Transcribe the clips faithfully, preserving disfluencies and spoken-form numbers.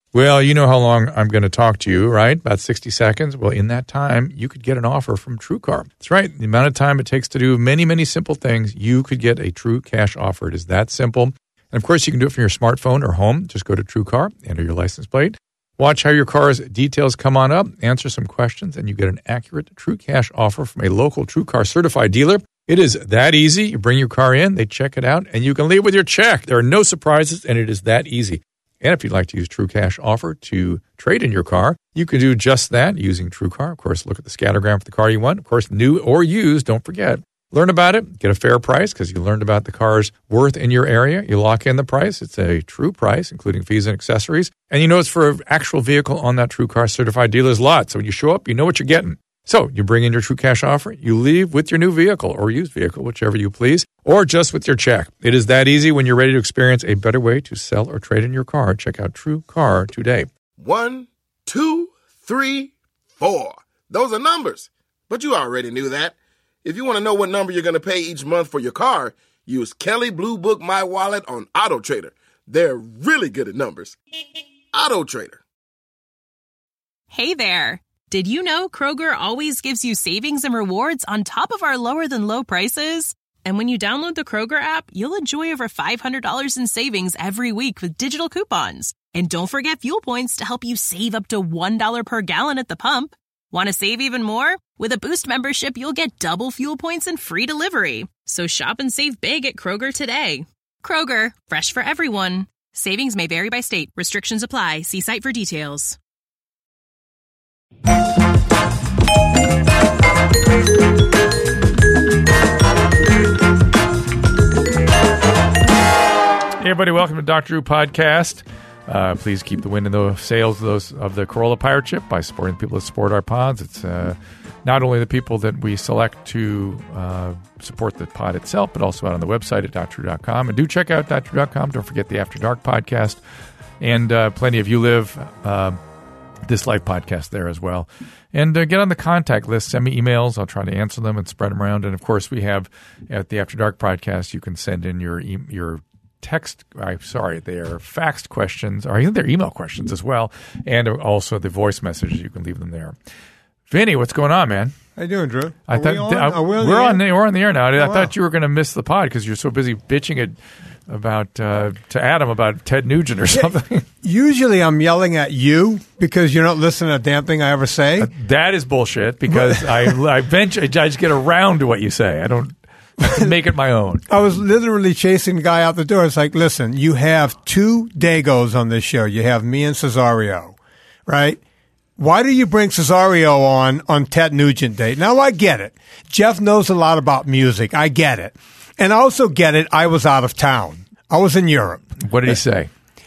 Well, you know how long I'm going to talk to you, right? About sixty seconds. Well, in that time, you could get an offer from TrueCar. That's right. The amount of time it takes to do many, many simple things, you could get a true cash offer. It is that simple. And of course, you can do it from your smartphone or home. Just go to TrueCar, enter your license plate, watch how your car's details come on up, answer some questions, and you get an accurate true cash offer from a local TrueCar certified dealer. It is that easy. You bring your car in, they check it out, and you can leave with your check. There are no surprises, and it is that easy. And if you'd like to use True Cash Offer to trade in your car, you can do just that using TrueCar. Of course, look at the scattergram for the car you want. Of course, new or used, don't forget. Learn about it, get a fair price because you learned about the car's worth in your area. You lock in the price. It's a true price, including fees and accessories. And you know it's for an actual vehicle on that TrueCar certified dealer's lot. So when you show up, you know what you're getting. So you bring in your True Cash Offer, you leave with your new vehicle or used vehicle, whichever you please, or just with your check. It is that easy. When you're ready to experience a better way to sell or trade in your car, check out TrueCar today. One, two, three, four. Those are numbers. But you already knew that. If you want to know what number you're going to pay each month for your car, use Kelley Blue Book My Wallet on Auto Trader. They're really good at numbers. Auto Trader. Hey there. Did you know Kroger always gives you savings and rewards on top of our lower-than-low prices? And when you download the Kroger app, you'll enjoy over five hundred dollars in savings every week with digital coupons. And don't forget fuel points to help you save up to one dollar per gallon at the pump. Want to save even more? With a Boost membership, you'll get double fuel points and free delivery. So shop and save big at Kroger today. Kroger, fresh for everyone. Savings may vary by state. Restrictions apply. See site for details. Hey everybody, welcome to Doctor Drew Podcast. Uh, please keep the wind in the sails of those of the Corolla Pirate Ship by supporting the people that support our pods. It's uh, not only the people that we select to uh, support the pod itself, but also out on the website at dr drew dot com. And do check out dr drew dot com. Don't forget the After Dark podcast and uh, plenty of You Live uh, This Life podcast there as well. And uh, get on the contact list. Send me emails. I'll try to answer them and spread them around. And, of course, we have at the After Dark podcast, you can send in your e- your text, I'm sorry, they're faxed questions, or even their email questions as well, and also the voice messages. You can leave them there. Vinny, what's going on, man? How you doing, Drew? I Are thought we on? I, Are we on we're the on air? the we're on the air now. Oh, I wow. thought you were going to miss the pod because you're so busy bitching it about uh, to Adam about Ted Nugent or something. Usually I'm yelling at you because you're not listening to a damn thing I ever say. Uh, that is bullshit because I I, eventually, I just get around to what you say. I don't make it my own. I was literally chasing the guy out the door. It's like, listen, you have two Dagos on this show. You have me and Cesario, right? Why do you bring Cesario on on Ted Nugent Day? Now, I get it. Jeff knows a lot about music. I get it. And I also get it. I was out of town. I was in Europe. What did he say?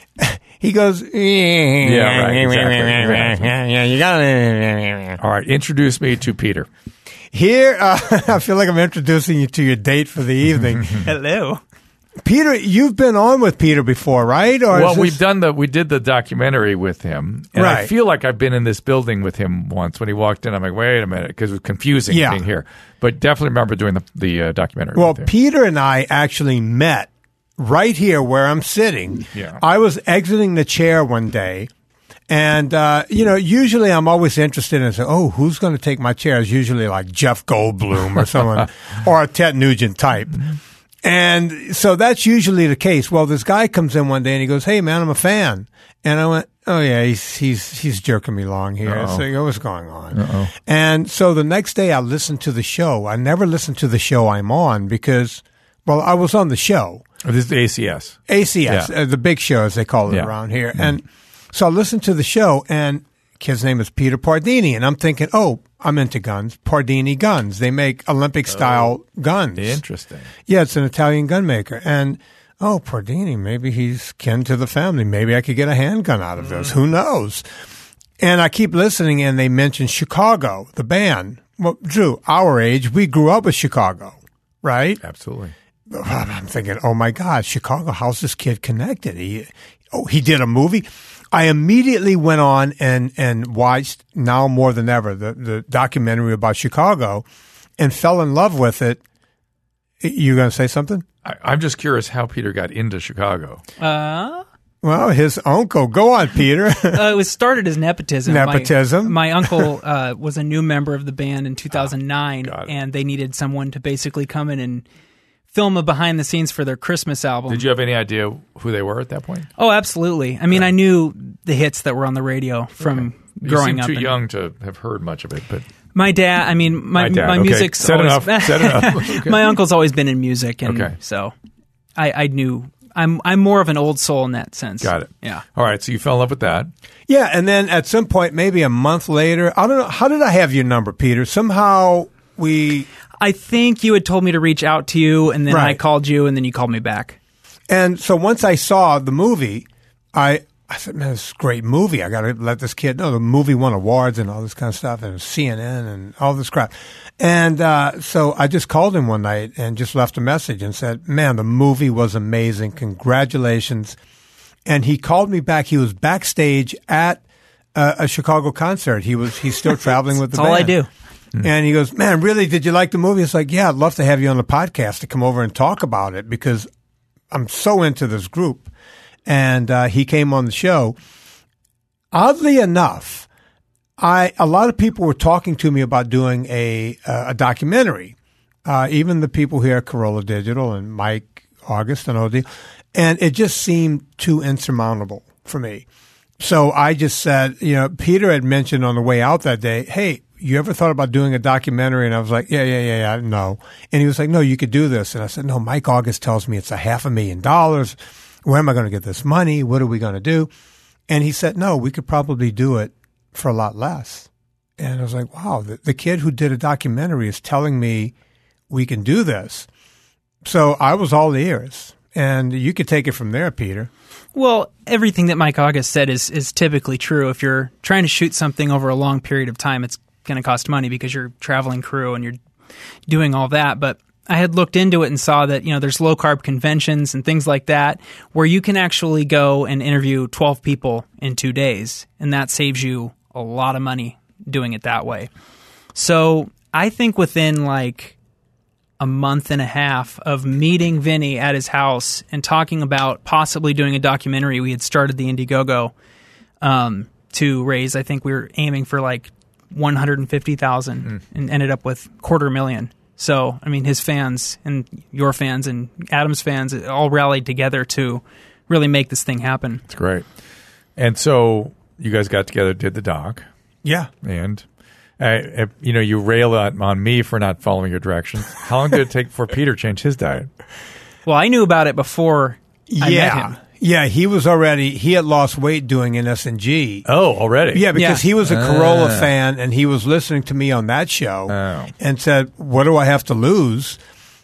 He goes, yeah, right. Exactly. Yeah, you got it. All right. Introduce me to Peter. Here, uh, I feel like I'm introducing you to your date for the evening. Hello. Peter, you've been on with Peter before, right? Or well, is this... we've done the we did the documentary with him, and right. I feel like I've been in this building with him once. When he walked in, I'm like, wait a minute, because it was confusing yeah. being here. But definitely remember doing the the uh, documentary. Well, with him. Peter and I actually met right here where I'm sitting. Yeah. I was exiting the chair one day. And, uh, you know, usually I'm always interested in, saying, oh, who's going to take my chair? It's usually like Jeff Goldblum or someone, or a Ted Nugent type. And so that's usually the case. Well, this guy comes in one day and he goes, hey, man, I'm a fan. And I went, oh, yeah, he's he's he's jerking me along here. Uh-oh. So what's going on? Uh-oh. And so the next day I listened to the show. I never listened to the show I'm on because, well, I was on the show. Oh, this is the A C S. A C S, Yeah. uh, the big show, as they call it Yeah. around here. And so I listened to the show, and his name is Peter Pardini, and I'm thinking, oh, I'm into guns. Pardini Guns. They make Olympic-style guns. Interesting. Yeah, it's an Italian gun maker. And, oh, Pardini, maybe he's kin to the family. Maybe I could get a handgun out of this. Who knows? And I keep listening, and they mention Chicago, the band. Well, Drew, our age, we grew up with Chicago, right? Absolutely. I'm thinking, oh, my God, Chicago, how's this kid connected? He, oh, he did a movie? I immediately went on and, and watched, now more than ever, the, the documentary about Chicago and fell in love with it. You going to say something? I, I'm just curious how Peter got into Chicago. Uh, Well, his uncle. Go on, Peter. uh, it was started as nepotism. Nepotism. My, my uncle uh, was a new member of the band in two thousand nine, Oh, and they needed someone to basically come in and film a behind the scenes for their Christmas album. Did you have any idea who they were at that point? Oh, absolutely. I mean, I knew the hits that were on the radio from You growing seem up. too and- young to have heard much of it, but My dad, I mean, my My dad, my okay. music's Said always, enough, said enough. Okay. My uncle's always been in music, and Okay. so I, I knew I'm I'm more of an old soul in that sense. got it. Yeah. All right, so you fell in love with that. Yeah, and then at some point, maybe a month later, I don't know. How did I have your number, Peter? Somehow we. I think you had told me to reach out to you, and then I Right. called you, and then you called me back. And so once I saw the movie, I I said, man, this is a great movie. I got to let this kid know. The movie won awards and all this kind of stuff, and C N N and all this crap. And uh, so I just called him one night and just left a message and said, man, the movie was amazing. Congratulations. And he called me back. He was backstage at uh, a Chicago concert. He was he's still traveling with the That's all I band. do. And he goes, man, really, did you like the movie? It's like, yeah, I'd love to have you on the podcast to come over and talk about it because I'm so into this group. And uh, he came on the show. Oddly enough, I a lot of people were talking to me about doing a uh, a documentary. Uh, even the people here at Corolla Digital and Mike August and O D, and it just seemed too insurmountable for me. So I just said, you know, Peter had mentioned on the way out that day, hey, you ever thought about doing a documentary? And I was like, yeah, yeah, yeah, yeah, no. And he was like, no, you could do this. And I said, no, Mike August tells me it's a half a million dollars. Where am I going to get this money? What are we going to do? And he said, no, we could probably do it for a lot less. And I was like, wow, the, the kid who did a documentary is telling me we can do this. So I was all ears. And you could take it from there, Peter. Well, everything that Mike August said is is typically true. If you're trying to shoot something over a long period of time, it's going to cost money because you're traveling crew and you're doing all that. But I had looked into it and saw that, you know, there's low carb conventions and things like that where you can actually go and interview twelve people in two days. And that saves you a lot of money doing it that way. So I think within like a month and a half of meeting Vinny at his house and talking about possibly doing a documentary, we had started the Indiegogo um, to raise, I think we were aiming for like one hundred fifty thousand dollars mm. and ended up with quarter million. So, I mean, his fans and your fans and Adam's fans all rallied together to really make this thing happen. It's great. And so you guys got together, did the doc. Yeah. And, uh, you know, you rail on, on me for not following your directions. How long did it take before Peter changed his diet? Well, I knew about it before I yeah. met him. Yeah, he was already, he had lost weight doing an S and G. Oh, already? Yeah, because Yeah. he was a Corolla Ah. fan and he was listening to me on that show Oh. and said, what do I have to lose?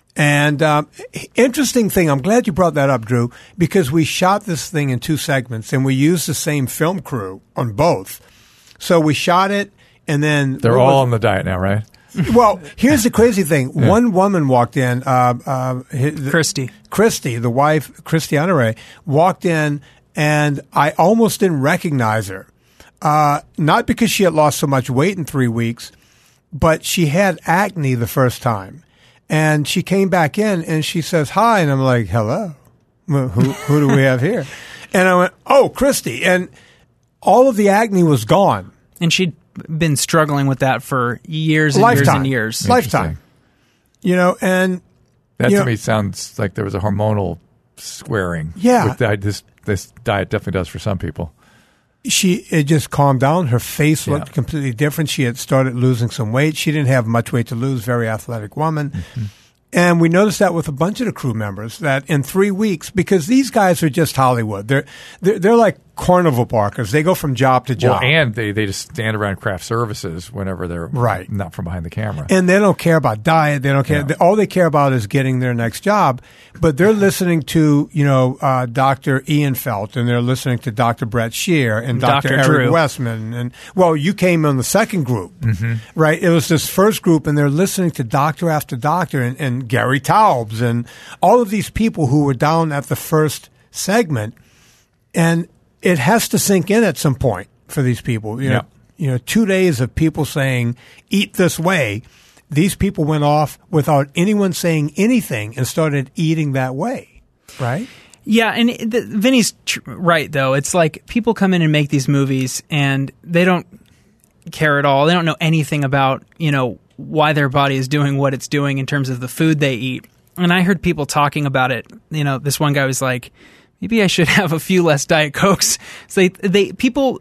And um, interesting thing, I'm glad you brought that up, Drew, because we shot this thing in two segments and we used the same film crew on both. So we shot it and then... They're what all was- on the diet now, right? Well, here's the crazy thing. One woman walked in, uh, uh, hi- Christy. Christy, the wife, Christy Honore, walked in, and I almost didn't recognize her. Uh, not because she had lost so much weight in three weeks, but she had acne the first time. And she came back in, and she says, hi, and I'm like, hello. Well, Who, who do we have here? And I went, oh, Christy. And all of the acne was gone. And she'd been struggling with that for years and Lifetime. years and years. Lifetime. You know, and That You to know- me sounds like there was a hormonal squaring. Yeah. With diet, this, this diet definitely does for some people. she it just calmed down. Her face looked Yeah. completely different. She had started losing some weight. She didn't have much weight to lose. Very athletic woman. Mm-hmm. And we noticed that with a bunch of the crew members that in three weeks, because these guys are just Hollywood. They're they're, they're like carnival barkers. They go from job to job. Well, and they, they just stand around craft services whenever they're Right. not from behind the camera. And they don't care about diet. They don't care. Yeah. They, all they care about is getting their next job. But they're listening to, you know, uh, Doctor Ian Felt, and they're listening to Doctor Brett Shear and Doctor Doctor Eric Drew. Westman. And well, you came on the second group, right? It was this first group, and they're listening to doctor after doctor, and, and Gary Taubes, and all of these people who were down at the first segment. And it has to sink in at some point for these people. You know, Yeah. you know, two days of people saying, eat this way. These people went off without anyone saying anything and started eating that way, right? Yeah, and it, the, Vinny's tr- right, though. It's like people come in and make these movies, and they don't care at all. They don't know anything about, you know, why their body is doing what it's doing in terms of the food they eat. And I heard people talking about it. You know, this one guy was like, maybe I should have a few less Diet Cokes. So they, they people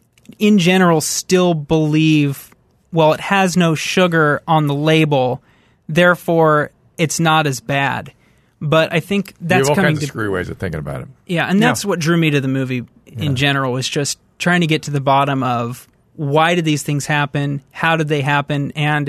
in general still believe, well, it has no sugar on the label, therefore it's not as bad. But I think that's you have all coming kinds to of screwy ways of thinking about it. Yeah, and that's Yeah. what drew me to the movie in Yeah. general, was just trying to get to the bottom of why did these things happen? How did they happen? And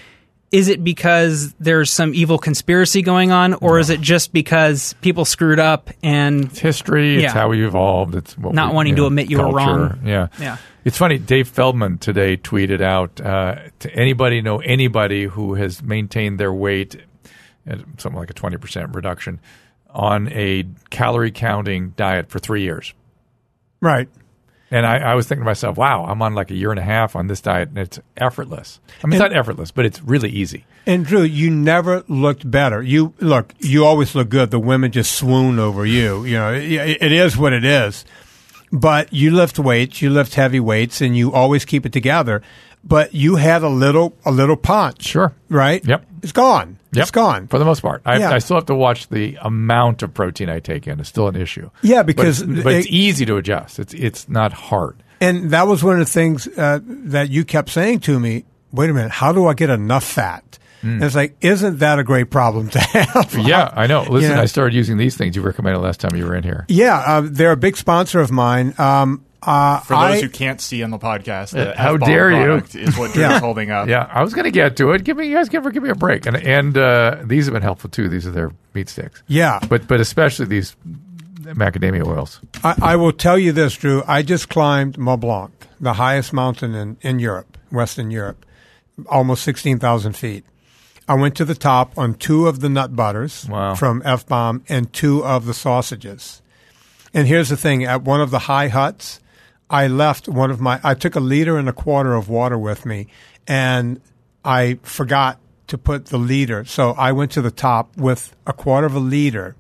is it because there's some evil conspiracy going on, or no. is it just because people screwed up and it's history? Yeah. It's how we evolved. It's what not we, wanting you to know, admit you culture. were wrong. Yeah, yeah. It's funny. Dave Feldman today tweeted out uh, to anybody know anybody who has maintained their weight at something like a twenty percent reduction on a calorie counting diet for three years. Right. And I, I was thinking to myself, wow, I'm on like a year and a half on this diet, and it's effortless. I mean, it's and, not effortless, but it's really easy. And Drew, you never looked better. You look, you always look good. The women just swoon over you. You know, it, it is what it is. But you lift weights, you lift heavy weights, and you always keep it together. But you had a little, a little punch. Sure. Right? Yep. It's gone. Yep. It's gone. For the most part. I, Yeah. I still have to watch the amount of protein I take in. It's still an issue. Yeah, because But it's, but it's it- easy to adjust. It's it's not hard. And that was one of the things uh, that you kept saying to me. Wait a minute, how do I get enough fat? And it's like, isn't that a great problem to have? Yeah, I know. Listen, Yeah. I started using these things you recommended last time you were in here. Yeah, uh, they're a big sponsor of mine. Um, uh, For those I, who can't see on the podcast, the Uh, how F-bomb dare you. product is what Drew's Yeah. holding up. Yeah, I was going to get to it. Give me, you guys, give, give me a break. And and uh, these have been helpful too. These are their meat sticks. yeah, But but especially these macadamia oils. I, I will tell you this, Drew. I just climbed Mont Blanc, the highest mountain in, in Europe, Western Europe, almost sixteen thousand feet. I went to the top on two of the nut butters Wow. from F-Bomb and two of the sausages. And here's the thing. At one of the high huts, I left one of my – I took a liter and a quarter of water with me, and I forgot to put the liter. So I went to the top with a quarter of a liter.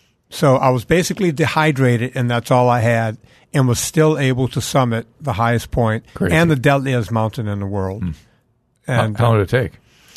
So I was basically dehydrated, and that's all I had, and was still able to summit the highest point Crazy. and the deadliest mountain in the world. And how, how long did it take?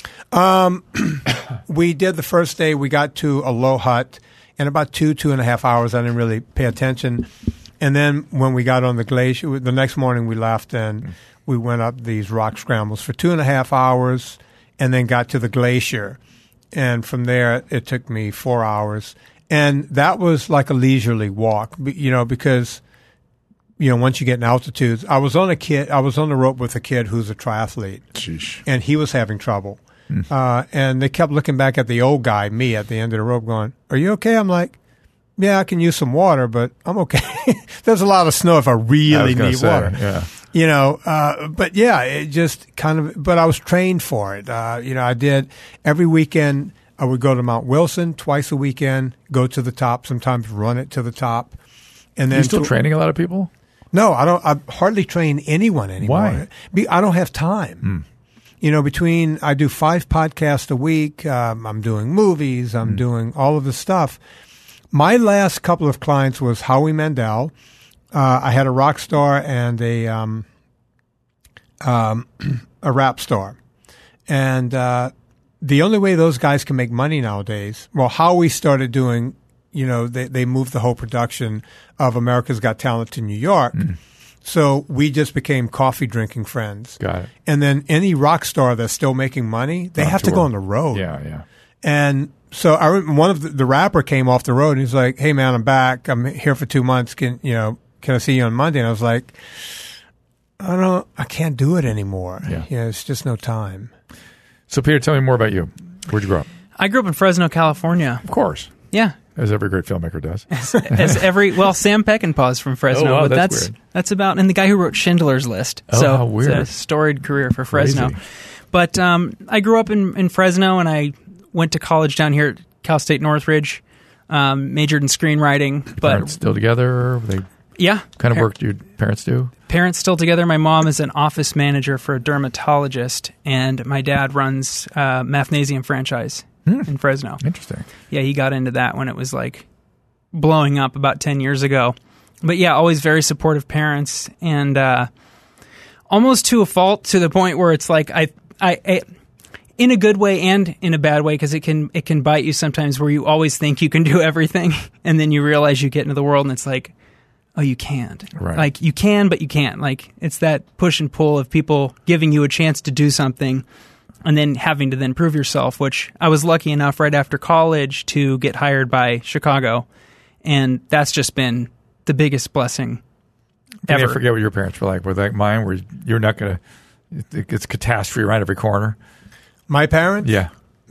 we did the first day. We got to a low hut in about two, two and a half hours. I didn't really pay attention. And then when we got on the glacier, the next morning we left and we went up these rock scrambles for two and a half hours and then got to the glacier. And from there, it took me four hours. And that was like a leisurely walk, b- you know, because, you know, once you get in altitudes, I was on a kid, I was on the rope with a kid who's a triathlete. Sheesh. And he was having trouble. Uh, and they kept looking back at the old guy, me, at the end of the rope going, are you okay? I'm like, yeah, I can use some water, but I'm okay. There's a lot of snow if I I really was gonna need say, water. yeah. You know, uh, but yeah, it just kind of, but I was trained for it. Uh, you know, I did every weekend. I would go to Mount Wilson twice a weekend, go to the top, sometimes run it to the top. And then You still to- training a lot of people? No, I don't. I hardly train anyone anymore. Why? Be, I don't have time. You know, between I do five podcasts a week. Um, I'm doing movies. I'm doing all of this stuff. My last couple of clients was Howie Mandel. Uh, I had a rock star and a um, um, a rap star, and uh, the only way those guys can make money nowadays. Well, Howie started doing. You know, they they moved the whole production of America's Got Talent to New York. So we just became coffee drinking friends. Got it. And then any rock star that's still making money, they On have to tour. go on the road. Yeah, yeah. And so I remember one of the, the rapper came off the road and he's like, "Hey man, I'm back. I'm here for two months. Can you know? Can I see you on Monday?" And I was like, "I don't. I can't do it anymore. Yeah. You know, it's just no time." So, Peter, tell me more about you. Where'd you grow up? I grew up in Fresno, California. Of course, Yeah. as every great filmmaker does. As every well, Sam Peckinpah's from Fresno, Oh, wow, but that's that's weird. that's about and the guy who wrote Schindler's List. Oh, so how weird. It's a storied career for Fresno. Crazy. But um, I grew up in, in Fresno, and I went to college down here at Cal State Northridge. Um, majored in screenwriting, but Parents still together? They yeah, kind of par- work your parents do? Parents still together. My mom is an office manager for a dermatologist, and my dad runs a Mathnasium franchise Hmm. in Fresno. Interesting. Yeah, he got into that when it was like blowing up about ten years ago. But yeah, always very supportive parents, and uh, almost to a fault, to the point where it's like I, I, I in a good way and in a bad way, because it can it can bite you sometimes, where you always think you can do everything, and then you realize you get into the world and it's like, oh, you can't. Right. Like you can, but you can't. Like it's that push and pull of people giving you a chance to do something, and then having to then prove yourself. Which I was lucky enough right after college to get hired by Chicago, and that's just been the biggest blessing ever. I forget what your parents were like. Were they like mine, where you're not going to, it's catastrophe right every corner? My parents? Yeah.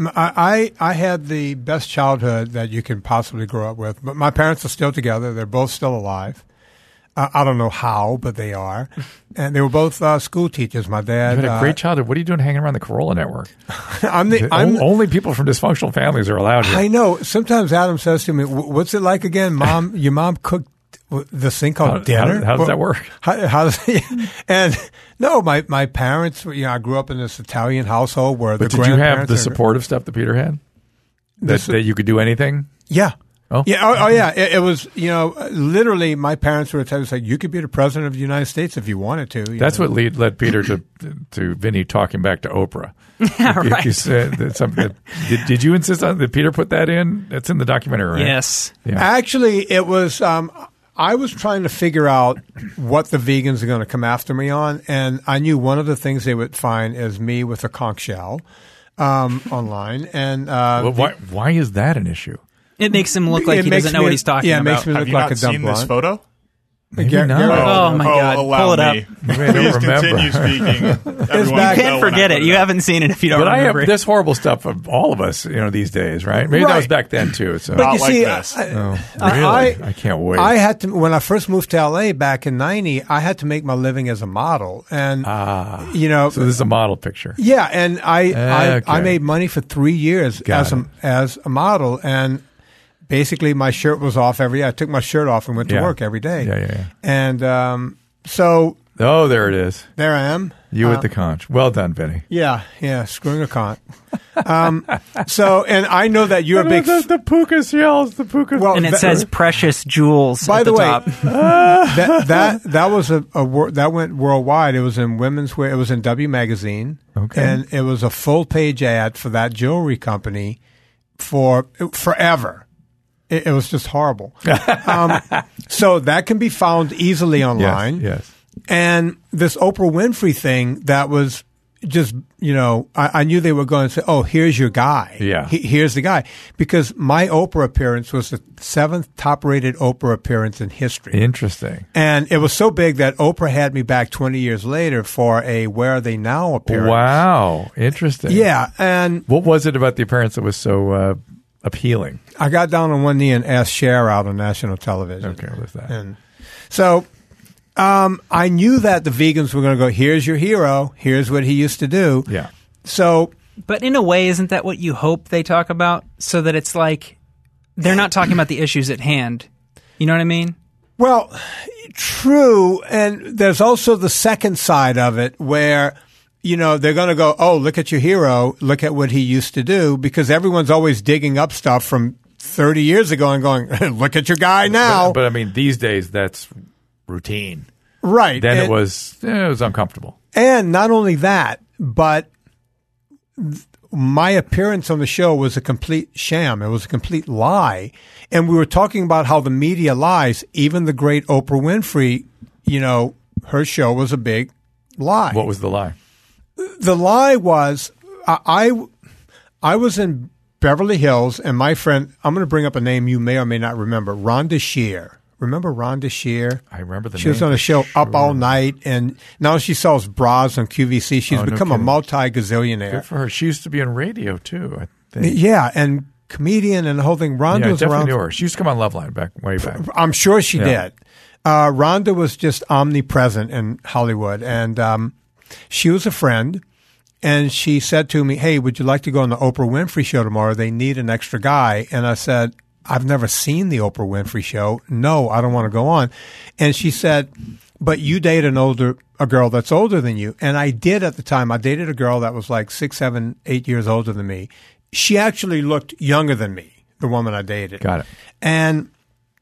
I, I I had the best childhood that you can possibly grow up with. But my parents are still together. They're both still alive. Uh, I don't know how, but they are. And they were both uh, school teachers. My dad. You had a uh, great childhood. What are you doing hanging around the Corolla Network? I'm the, The- I'm, only people from dysfunctional families are allowed here. I know. Sometimes Adam says to me, "What's it like again, Mom? Your mom cooked this thing called How- dinner? how- how does that work?" How, how does and no, my my parents. You know, I grew up in this Italian household where But the did you have grandparents the are- supportive stuff that Peter had? That, The su- that you could do anything? Yeah. Oh. Yeah. Oh, oh yeah. It, it was, you know, literally my parents were the type of like, you could be the president of the United States if you wanted to. you That's know. what lead, led Peter to to Vinny talking back to Oprah. Yeah, You- right. you said that something. Did, did you insist on? Did Peter put that in? That's in the documentary, right? Yes. Yeah. Actually, it was, um, I was trying to figure out what the vegans are going to come after me on. And I knew one of the things they would find is me with a conch shell um, online. And uh, Well, why? Why is that an issue? It makes him look like It he makes doesn't know me- what he's talking yeah, it about. makes me Have look you like not a dumb seen this blonde. photo? Maybe Gar- not. Garrett- Oh, my God. allow Pull it up. me. Maybe I don't Please remember. continue speaking. Everyone back- You will know can't when I forget put it. You up. haven't seen it if you don't But I remember have it. this horrible stuff of all of us, you know, these days, right? Maybe that Right. was back then too. So, But Not you like see, this. I, oh, I- really? I- I, can't wait. I had to when I first moved to L A back in ninety. I had to make my living as a model, and ah, you know, so this is a model picture. yeah, and I I, Okay. I made money for three years Got as a it. as a model, and basically my shirt was off every day. I took my shirt off and went to Yeah. work every day. Yeah, yeah, yeah. And um, so Oh, there it is. there I am. You Uh, with the conch. Well done, Vinny. Yeah, yeah, screwing a con. um, so, and I know that you're a big. the, the puka shells. The puka. Well, And it that- says precious jewels By at the, the, way, top. that that that was a, a wor- that went worldwide. It was in Women's Wear. It was in W Magazine. Okay. And it was a full page ad for that jewelry company for forever. It, it was just horrible. um, so that can be found easily online. Yes. Yes. And this Oprah Winfrey thing that was just, you know, I, I knew they were going to say, oh, here's your guy. Yeah. He, here's the guy. Because my Oprah appearance was the seventh top rated Oprah appearance in history. Interesting. And it was so big that Oprah had me back twenty years later for a Where Are They Now appearance. Wow. Interesting. Yeah. And What was it about the appearance that was so uh, appealing? I got down on one knee and asked Cher out on national television. Okay, what was that? And so um, I knew that the vegans were going to go, here's your hero. Here's what he used to do. Yeah. So But in a way, isn't that what you hope they talk about? So that it's like they're not talking about the issues at hand. You know what I mean? Well, true. And there's also the second side of it where, you know, they're going to go, oh, look at your hero. Look at what he used to do, because everyone's always digging up stuff from thirty years ago and going, look at your guy now. But, but I mean, these days that's routine. right. Then and, it was eh, it was uncomfortable. And not only that, but th- my appearance on the show was a complete sham. It was a complete lie. And we were talking about how the media lies. Even the great Oprah Winfrey, you know, her show was a big lie. What was the lie? The lie was I, I, I was in Beverly Hills, and my friend, I'm going to bring up a name you may or may not remember, Rhonda Shear. Remember Rhonda Shear? I remember the She was name on a for show Up All sure. Night, and now she sells bras on Q V C. She's Oh, no become a kidding. multi-gazillionaire. Good for her. She used to be on radio too, I think. Yeah, and comedian and the whole thing. Rhonda Yeah, I was definitely around. knew her. She used to come on Loveline back way back. I'm sure she Yeah. did. Uh, Rhonda was just omnipresent in Hollywood, and um, she was a friend. And she said to me, "Hey, would you like to go on the Oprah Winfrey show tomorrow? They need an extra guy." And I said, "I've never seen the Oprah Winfrey show. No, I don't want to go on." And she said, "But you date an older a girl that's older than you." And I did at the time. I dated a girl that was like six, seven, eight years older than me. She actually looked younger than me, the woman I dated. Got it. And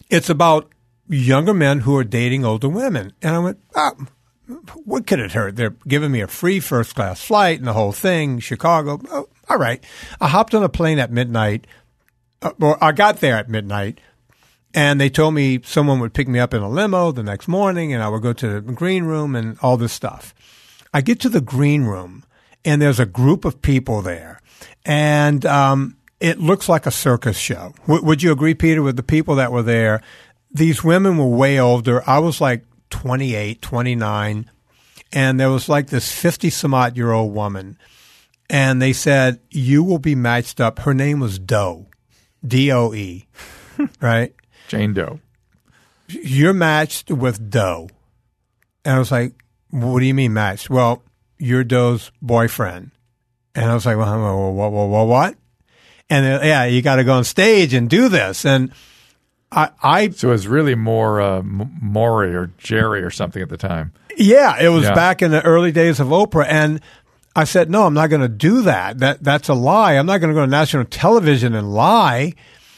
it's about younger men who are dating older women. And I went, oh, what could it hurt? They're giving me a free first-class flight and the whole thing, Chicago. Oh, all right. I hopped on a plane at midnight. Uh, or I got there at midnight, and they told me someone would pick me up in a limo the next morning, and I would go to the green room and all this stuff. I get to the green room, and there's a group of people there, and um, it looks like a circus show. W- would you agree, Peter, with the people that were there? These women were way older. I was like twenty-eight, twenty-nine, and there was like this fifty-some-odd-year-old woman, and they said, you will be matched up. Her name was Doe, D O E, right? Jane Doe. You're matched with Doe. And I was like, what do you mean matched? Well, you're Doe's boyfriend. And I was like, well, what, what, what, what? And uh, yeah, you got to go on stage and do this. And I, I So it was really more uh, M- Maury or Jerry or something at the time. Yeah, it was Yeah. back in the early days of Oprah. And I said, no, I'm not going to do that. That That's a lie. I'm not going to go to national television and lie.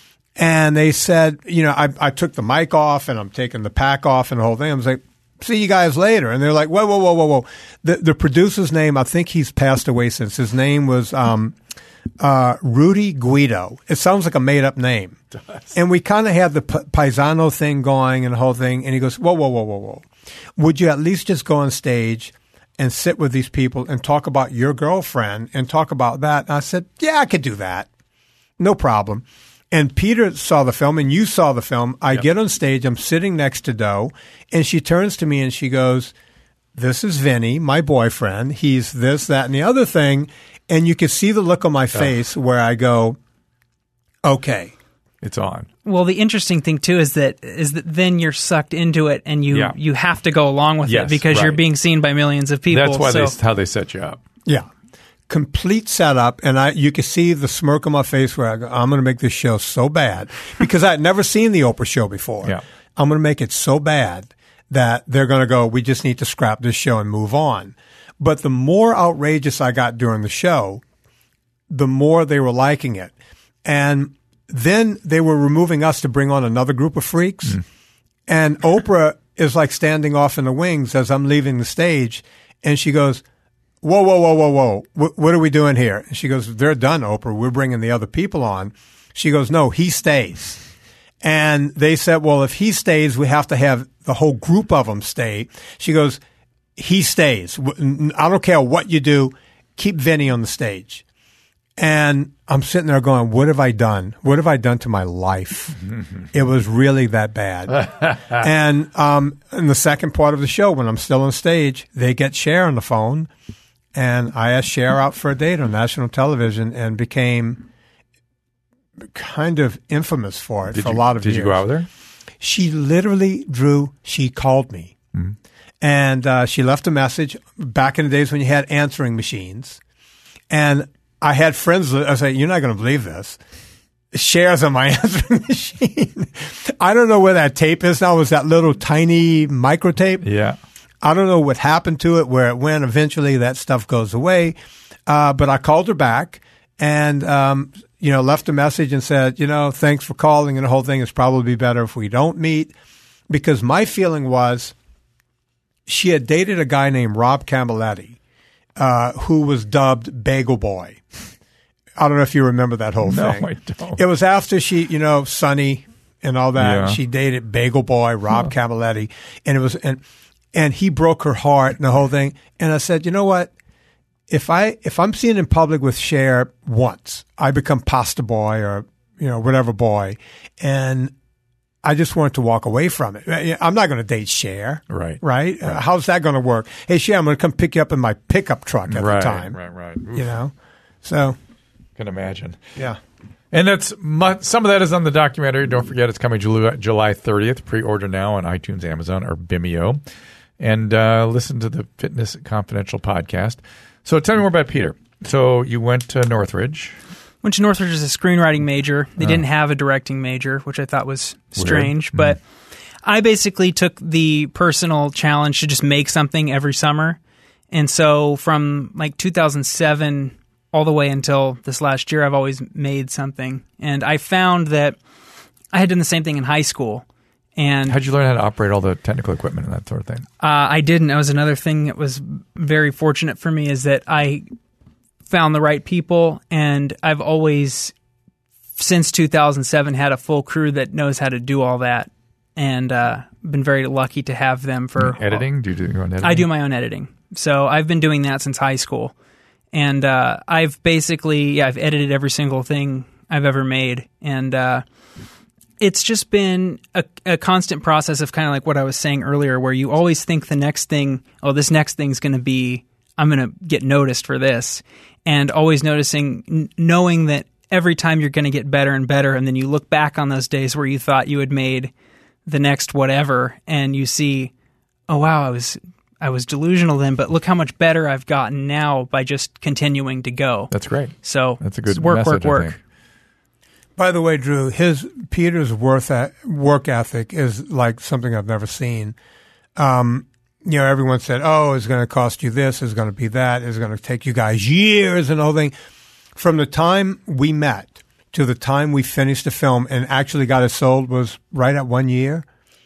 And they said, you know, I, I took the mic off and I'm taking the pack off and the whole thing. I was like, see you guys later. And they're like, whoa, whoa, whoa, whoa, whoa. The, the producer's name, I think he's passed away since. His name was um, uh, Rudy Guido. It sounds like a made-up name. It does. And we kind of had the P- Paisano thing going and the whole thing. And he goes, whoa, whoa, whoa, whoa, whoa. Would you at least just go on stage and sit with these people and talk about your girlfriend and talk about that? And I said, yeah, I could do that. No problem. And Peter saw the film, and you saw the film. I Yep. get on stage. I'm sitting next to Doe, and she turns to me and she goes, this is Vinny, my boyfriend. He's this, that, and the other thing. And you can see the look on my face where I go, okay. It's on. Well, the interesting thing too is that is that then you're sucked into it, and you Yeah. you have to go along with Yes, it because right. you're being seen by millions of people. That's why so. they, how they set you up. Yeah. Complete setup, and I you can see the smirk on my face where I go, I'm going to make this show so bad because I had never seen the Oprah show before. Yeah. I'm going to make it so bad that they're going to go, we just need to scrap this show and move on. But the more outrageous I got during the show, the more they were liking it. And then they were removing us to bring on another group of freaks. Mm. And Oprah is like standing off in the wings as I'm leaving the stage, and she goes, whoa, whoa, whoa, whoa, whoa. What, what are we doing here? And she goes, they're done, Oprah. We're bringing the other people on. She goes, no, he stays. And they said, well, if he stays, we have to have the whole group of them stay. She goes, he stays. I don't care what you do. Keep Vinny on the stage. And I'm sitting there going, what have I done? What have I done to my life? It was really that bad. And um, in the second part of the show, when I'm still on stage, they get Cher on the phone. And I asked Cher out for a date on national television and became kind of infamous for it Did for you, a lot of did years. you go out there? She literally, Drew, she called me. Mm-hmm. And uh, she left a message back in the days when you had answering machines. And I had friends that I say, you're not going to believe this. Cher's on my answering machine. I don't know where that tape is now. It was that little tiny micro tape? Yeah. I don't know what happened to it, where it went. Eventually that stuff goes away. Uh, but I called her back and, um, you know, left a message and said, you know, thanks for calling, and the whole thing is probably better if we don't meet. Because my feeling was she had dated a guy named Rob Camilletti, uh, who was dubbed Bagel Boy. I don't know if you remember that whole No, thing. I don't. It was after she, you know, Sonny and all that. Yeah. She dated Bagel Boy, Rob huh. Camilletti, and it was and and he broke her heart and the whole thing. And I said, you know what? If I if I'm seen in public with Cher once, I become Pasta Boy or you know whatever boy, and I just wanted to walk away from it. I'm not going to date Cher, right? Right? right. Uh, how's that going to work? Hey, Cher, I'm going to come pick you up in my pickup truck at right, the time. Right, right, right. You know, so can imagine. Yeah. And that's some of that is on the documentary. Don't forget, it's coming July thirtieth. Pre-order now on iTunes, Amazon, or Vimeo. And uh, listen to the Fitness Confidential podcast. So tell me more about Peter. So you went to Northridge. Went to Northridge as a screenwriting major. They oh. didn't have a directing major, which I thought was strange. Weird. But mm. I basically took the personal challenge to just make something every summer. And so from like two thousand seven all the way until this last year, I've always made something. And I found that I had done the same thing in high school. And how'd you learn how to operate all the technical equipment and that sort of thing? Uh, I didn't. That was another thing that was very fortunate for me, is that I found the right people, and I've always, since two thousand seven, had a full crew that knows how to do all that, and uh, been very lucky to have them for editing. Do you do your own editing? I do my own editing. So I've been doing that since high school, and uh, I've basically yeah I've edited every single thing I've ever made, and uh, it's just been a, a constant process of kind of like what I was saying earlier, where you always think the next thing, oh, this next thing's going to be, I'm going to get noticed for this, and always noticing, n- knowing that every time you're going to get better and better, and then you look back on those days where you thought you had made the next whatever, and you see, oh wow, I was I was delusional then, but look how much better I've gotten now by just continuing to go. That's great. So that's a good work, message, work, work, work. By the way, Drew, his Peter's worth at, work ethic is like something I've never seen. Um, you know, everyone said, "Oh, it's going to cost you this. It's going to be that. It's going to take you guys years and all thing." From the time we met to the time we finished the film and actually got it sold was right at one year.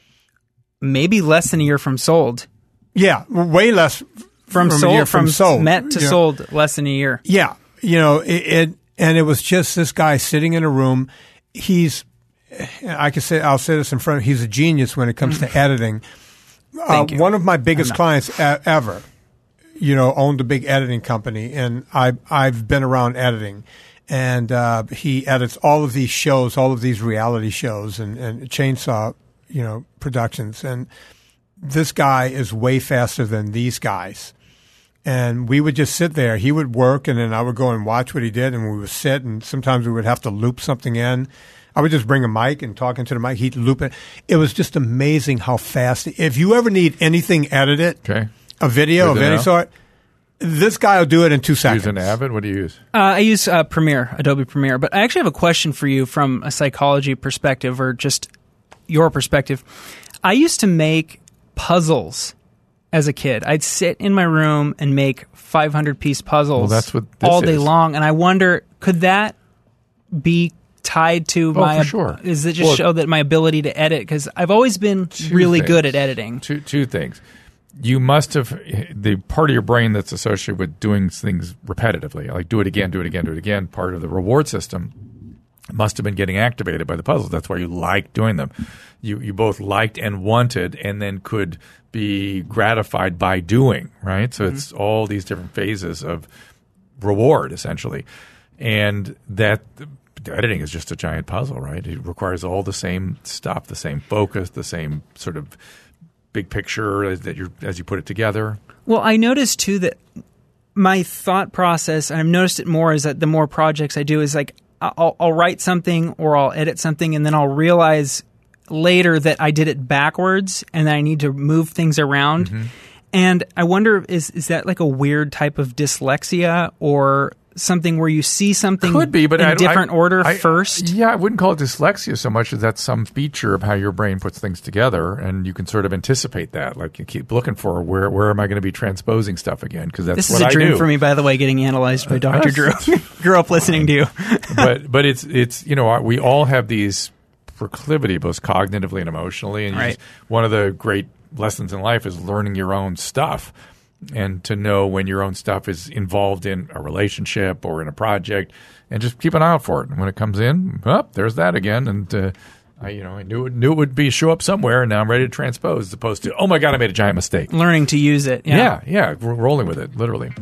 Maybe less than a year from sold. Yeah, way less from, from sold. A year from, from sold. met to you know, sold, less than a year. Yeah, you know it, it, and it was just this guy sitting in a room. He's, I can say, I'll say this in front of. He's a genius when it comes to editing. Uh, one of my biggest clients a- ever, you know, owned a big editing company, and I I've been around editing. And uh, he edits all of these shows, all of these reality shows, and, and Chainsaw, you know, productions. And this guy is way faster than these guys. And we would just sit there. He would work, and then I would go and watch what he did, and we would sit, and sometimes we would have to loop something in. I would just bring a mic and talk into the mic. He'd loop it. It was just amazing how fast. If you ever need anything edited, okay. a video Good of any know. sort, this guy will do it in two seconds. Use an Avid? What do you use? Uh, I use uh, Premiere, Adobe Premiere. But I actually have a question for you from a psychology perspective, or just your perspective. I used to make puzzles as a kid. I'd sit in my room and make five hundred piece puzzles well, that's what this all day is. long. And I wonder, could that be tied to oh, my... for sure. Does it just well, show that my ability to edit? Because I've always been really things. good at editing. Two, two things. You must have the part of your brain that's associated with doing things repetitively, like do it again, do it again, do it again. Part of the reward system must have been getting activated by the puzzles. That's why you like doing them. You you both liked and wanted, and then could be gratified by doing. Right. So mm-hmm. it's all these different phases of reward, essentially, and that. Editing is just a giant puzzle, right? It requires all the same stuff, the same focus, the same sort of big picture that you as you put it together. Well, I noticed too that my thought process, and I've noticed it more, is that the more projects I do, is like I'll, I'll write something or I'll edit something, and then I'll realize later that I did it backwards, and that I need to move things around. Mm-hmm. And I wonder, is is that like a weird type of dyslexia, or something where you see something Could be, but in I, different I, order I, first? Yeah, I wouldn't call it dyslexia so much as that's some feature of how your brain puts things together, and you can sort of anticipate that. Like you keep looking for where where am I going to be transposing stuff again? Because that's this what is a I dream do. for me, by the way, getting analyzed by Doctor Drew. Grew up listening to you. but but it's it's you know we all have these proclivity, both cognitively and emotionally, and you right. just, one of the great lessons in life is learning your own stuff. And to know when your own stuff is involved in a relationship or in a project, and just keep an eye out for it. And when it comes in, oh, there's that again. And uh, I, you know, I knew it, knew it would be show up somewhere, and now I'm ready to transpose, as opposed to, oh my god, I made a giant mistake. Learning to use it. Yeah, yeah, yeah we're rolling with it, literally.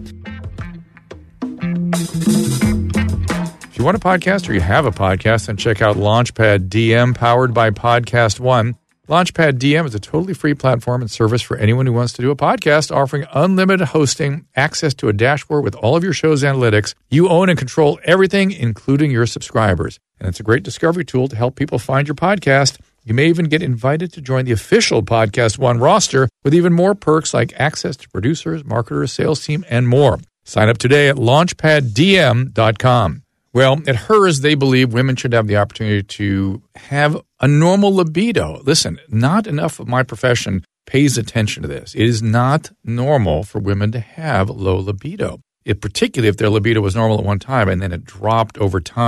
If you want a podcast or you have a podcast, then check out Launchpad D M, powered by Podcast One. Launchpad D M is a totally free platform and service for anyone who wants to do a podcast, offering unlimited hosting, access to a dashboard with all of your show's analytics. You own and control everything, including your subscribers. And it's a great discovery tool to help people find your podcast. You may even get invited to join the official Podcast One roster with even more perks like access to producers, marketers, sales team, and more. Sign up today at launchpad d m dot com. Well, at Hers, they believe women should have the opportunity to have a normal libido. Listen, not enough of my profession pays attention to this. It is not normal for women to have low libido, it, particularly if their libido was normal at one time and then it dropped over time.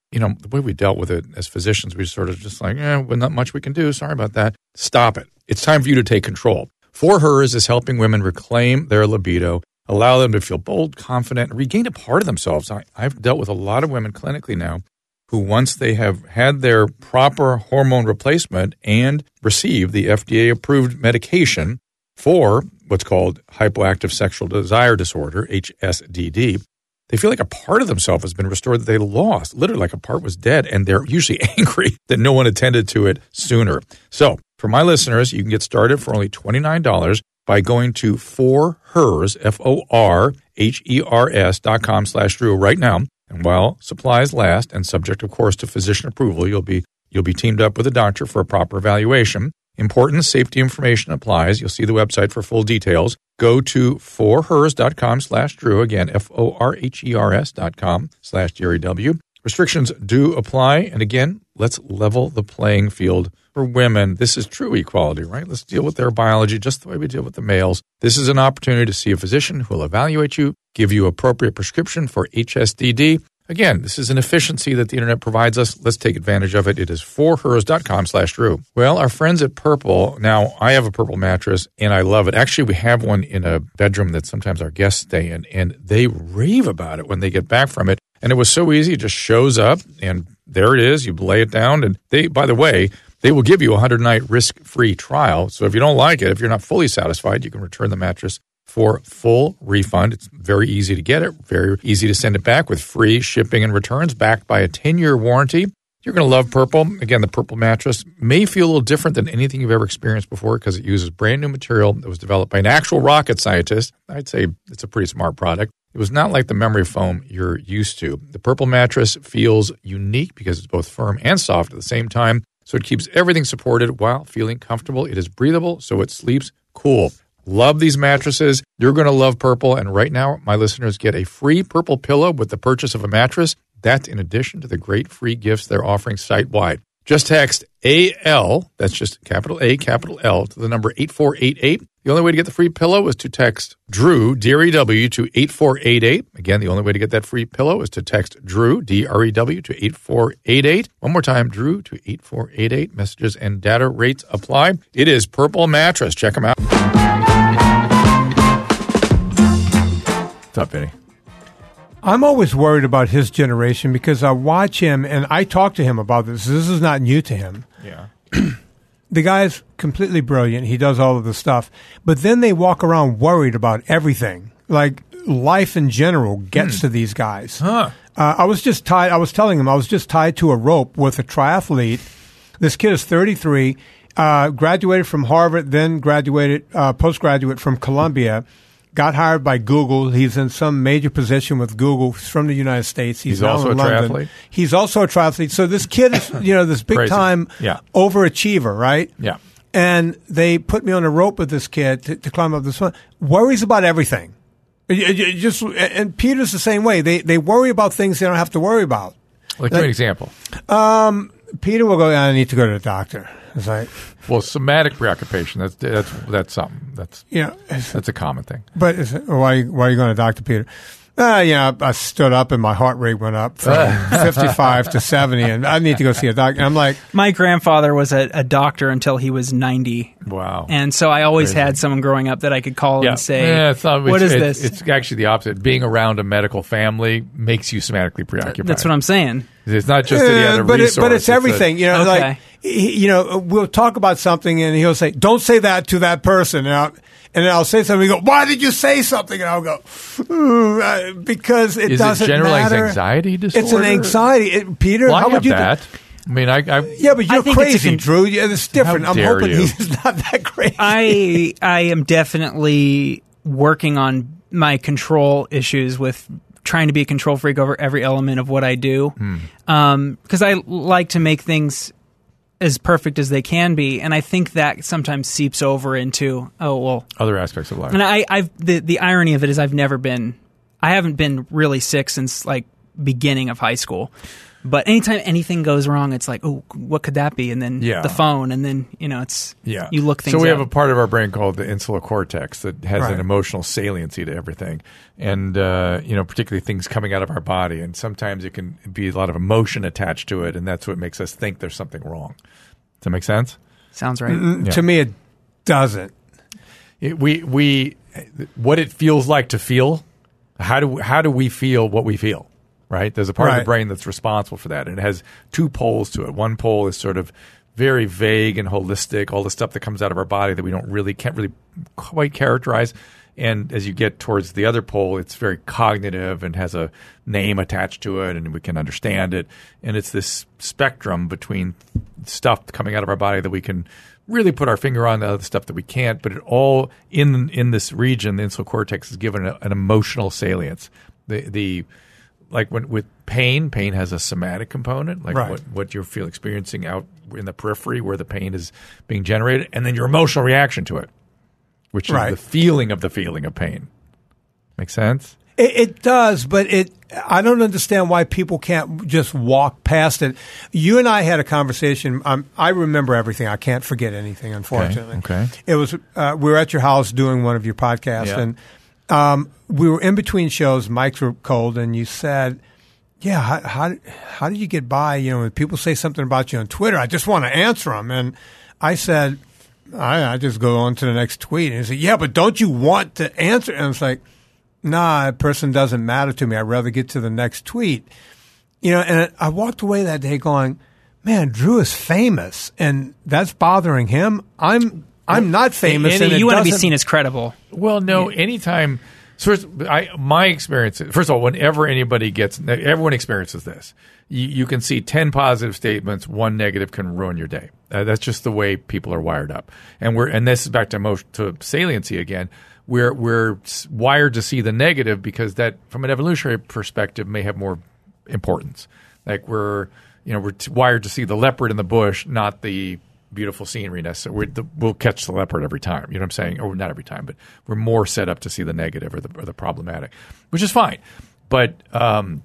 you know, the way we dealt with it as physicians, we sort of just like, eh, well, not much we can do. Sorry about that. Stop it. It's time for you to take control. For Hers is helping women reclaim their libido, allow them to feel bold, confident, and regain a part of themselves. I, I've dealt with a lot of women clinically now who, once they have had their proper hormone replacement and received the F D A-approved medication for what's called hypoactive sexual desire disorder, H S D D, they feel like a part of themselves has been restored that they lost. Literally, like a part was dead, and they're usually angry that no one attended to it sooner. So, for my listeners, you can get started for only twenty-nine dollars by going to forhers, F O R H E R S dot com slash Drew right now. And while supplies last, and subject, of course, to physician approval, you'll be you'll be teamed up with a doctor for a proper evaluation. Important safety information applies. You'll see the website for full details. Go to forhers dot com slash Drew. Again, F O R H E R S dot com slash Jerry W. Restrictions do apply. And again, let's level the playing field for women. This is true equality, right? Let's deal with their biology just the way we deal with the males. This is an opportunity to see a physician who will evaluate you, give you appropriate prescription for H S D D. Again, this is an efficiency that the internet provides us. Let's take advantage of it. It is forhers dot com slash Drew. Well, our friends at Purple, now I have a Purple mattress and I love it. Actually, we have one in a bedroom that sometimes our guests stay in, and they rave about it when they get back from it. And it was so easy. It just shows up and there it is. You lay it down, and they, by the way, they will give you a one hundred night risk-free trial. So if you don't like it, if you're not fully satisfied, you can return the mattress for full refund. It's very easy to get it, very easy to send it back with free shipping and returns, backed by a ten-year warranty. You're going to love Purple. Again, the Purple mattress may feel a little different than anything you've ever experienced before because it uses brand new material that was developed by an actual rocket scientist. I'd say it's a pretty smart product. It was not like the memory foam you're used to. The Purple mattress feels unique because it's both firm and soft at the same time, so it keeps everything supported while feeling comfortable. It is breathable, so it sleeps cool. Love these mattresses. You're going to love Purple. And right now, my listeners get a free Purple pillow with the purchase of a mattress. That's in addition to the great free gifts they're offering site-wide. Just text A L, that's just capital A, capital L, to the number eight four eight eight. The only way to get the free pillow is to text Drew, D R E W, to eight four eight eight. Again, the only way to get that free pillow is to text Drew, D R E W, to eight four eight eight. One more time, Drew, to eight four eight eight. Messages and data rates apply. It is Purple Mattress. Check them out. What's up, Vinny? I'm always worried about his generation because I watch him and I talk to him about this. This is not new to him. Yeah. The guy's completely brilliant. He does all of the stuff. But then they walk around worried about everything. Like life in general gets hmm. to these guys. Huh. Uh, I was just tied. I was telling him I was just tied to a rope with a triathlete. This kid is thirty-three, uh, graduated from Harvard, then graduated, uh, postgraduate from Columbia. Got hired by Google. He's in some major position with Google. He's from the United States. He's, He's now also in a London. triathlete? He's also a triathlete. So this kid is, you know, this big time yeah. overachiever, right? Yeah. And they put me on a rope with this kid to, to climb up this one. Worries about everything. It, it, it just and Peter's the same way. They they worry about things they don't have to worry about. Like, give me an example. Um, Peter will go, I need to go to the doctor. It's like, well, somatic preoccupation, that's that's that's something. That's you know, that's a common thing. But is it, why, why are you going to Doctor Peter? Uh, you know, I stood up and my heart rate went up from fifty-five to seventy, and I need to go see a doctor. And I'm like, my grandfather was a, a doctor until he was ninety. Wow. And so I always Crazy. had someone growing up that I could call yeah. and say, yeah, it's not, what it's, is it's, this? It's actually the opposite. Being around a medical family makes you somatically preoccupied. That's what I'm saying. It's not just that he had a uh, but, resource. it, but it's, it's everything. A, you know, okay. like, he, you know, we'll talk about something and he'll say, don't say that to that person. And I'll, and then I'll say something, and go, why did you say something? And I'll go, uh, because it is doesn't it generalized matter. anxiety disorder? It's an anxiety. It, Peter, well, how I would you that. Th- I mean, I, I yeah, but you're I think crazy, it's con- Drew. Yeah, it's different. How I'm dare hoping you. he's not that crazy. I I am definitely working on my control issues with trying to be a control freak over every element of what I do. Hmm. Um, because I like to make things as perfect as they can be, and I think that sometimes seeps over into oh well other aspects of life. And I, I've the the irony of it is I've never been, I haven't been really sick since like beginning of high school. But anytime anything goes wrong, it's like, oh, what could that be? And then Yeah. the phone, and then you know, it's Yeah. you look things. So we up. have a part of our brain called the insular cortex that has Right. an emotional saliency to everything, and uh, you know, particularly things coming out of our body. And sometimes it can be a lot of emotion attached to it, and that's what makes us think there's something wrong. Does that make sense? Sounds right. Mm, Yeah. To me, it doesn't. It, we we what it feels like to feel. How do how do we feel what we feel? Right? There's a part of Right. the brain that's responsible for that, and it has two poles to it. One pole is sort of very vague and holistic, all the stuff that comes out of our body that we don't really can't really quite characterize. And as you get towards the other pole, it's very cognitive and has a name attached to it, and we can understand it. And it's this spectrum between stuff coming out of our body that we can really put our finger on, the other stuff that we can't. But it all in in this region, the insular cortex is given a, an emotional salience. The the like when with pain, pain has a somatic component, like Right. what, what you feel experiencing out in the periphery where the pain is being generated, and then your emotional reaction to it, which is Right. the feeling of the feeling of pain. Make sense? It, it does, but it. I don't understand why people can't just walk past it. You and I had a conversation. Um, I remember everything. I can't forget anything, unfortunately. Okay. It was uh, we were at your house doing one of your podcasts, Yeah. and um, we were in between shows. Mics were cold, and you said, "Yeah, how, how how did you get by? You know, when people say something about you on Twitter, I just want to answer them." And I said, I, I just go on to the next tweet. And he said, "Yeah, but don't you want to answer?" And it's like, nah, a person doesn't matter to me. I'd rather get to the next tweet. You know, and I walked away that day going, man, Drew is famous, and that's bothering him. I'm I'm not famous. and And, it you want to be doesn't- seen as credible. Well, no. Anytime, so first, I my experience. First of all, whenever anybody gets, everyone experiences this. You, you can see ten positive statements, one negative can ruin your day. Uh, that's just the way people are wired up. And we're and this is back to emotion, to saliency again. We're we're s- wired to see the negative because that, from an evolutionary perspective, may have more importance. Like we're you know we're t- wired to see the leopard in the bush, not the beautiful scenery. So we're the, we'll catch the leopard every time. You know what I'm saying? Or not every time, but we're more set up to see the negative or the or the problematic, which is fine. But um,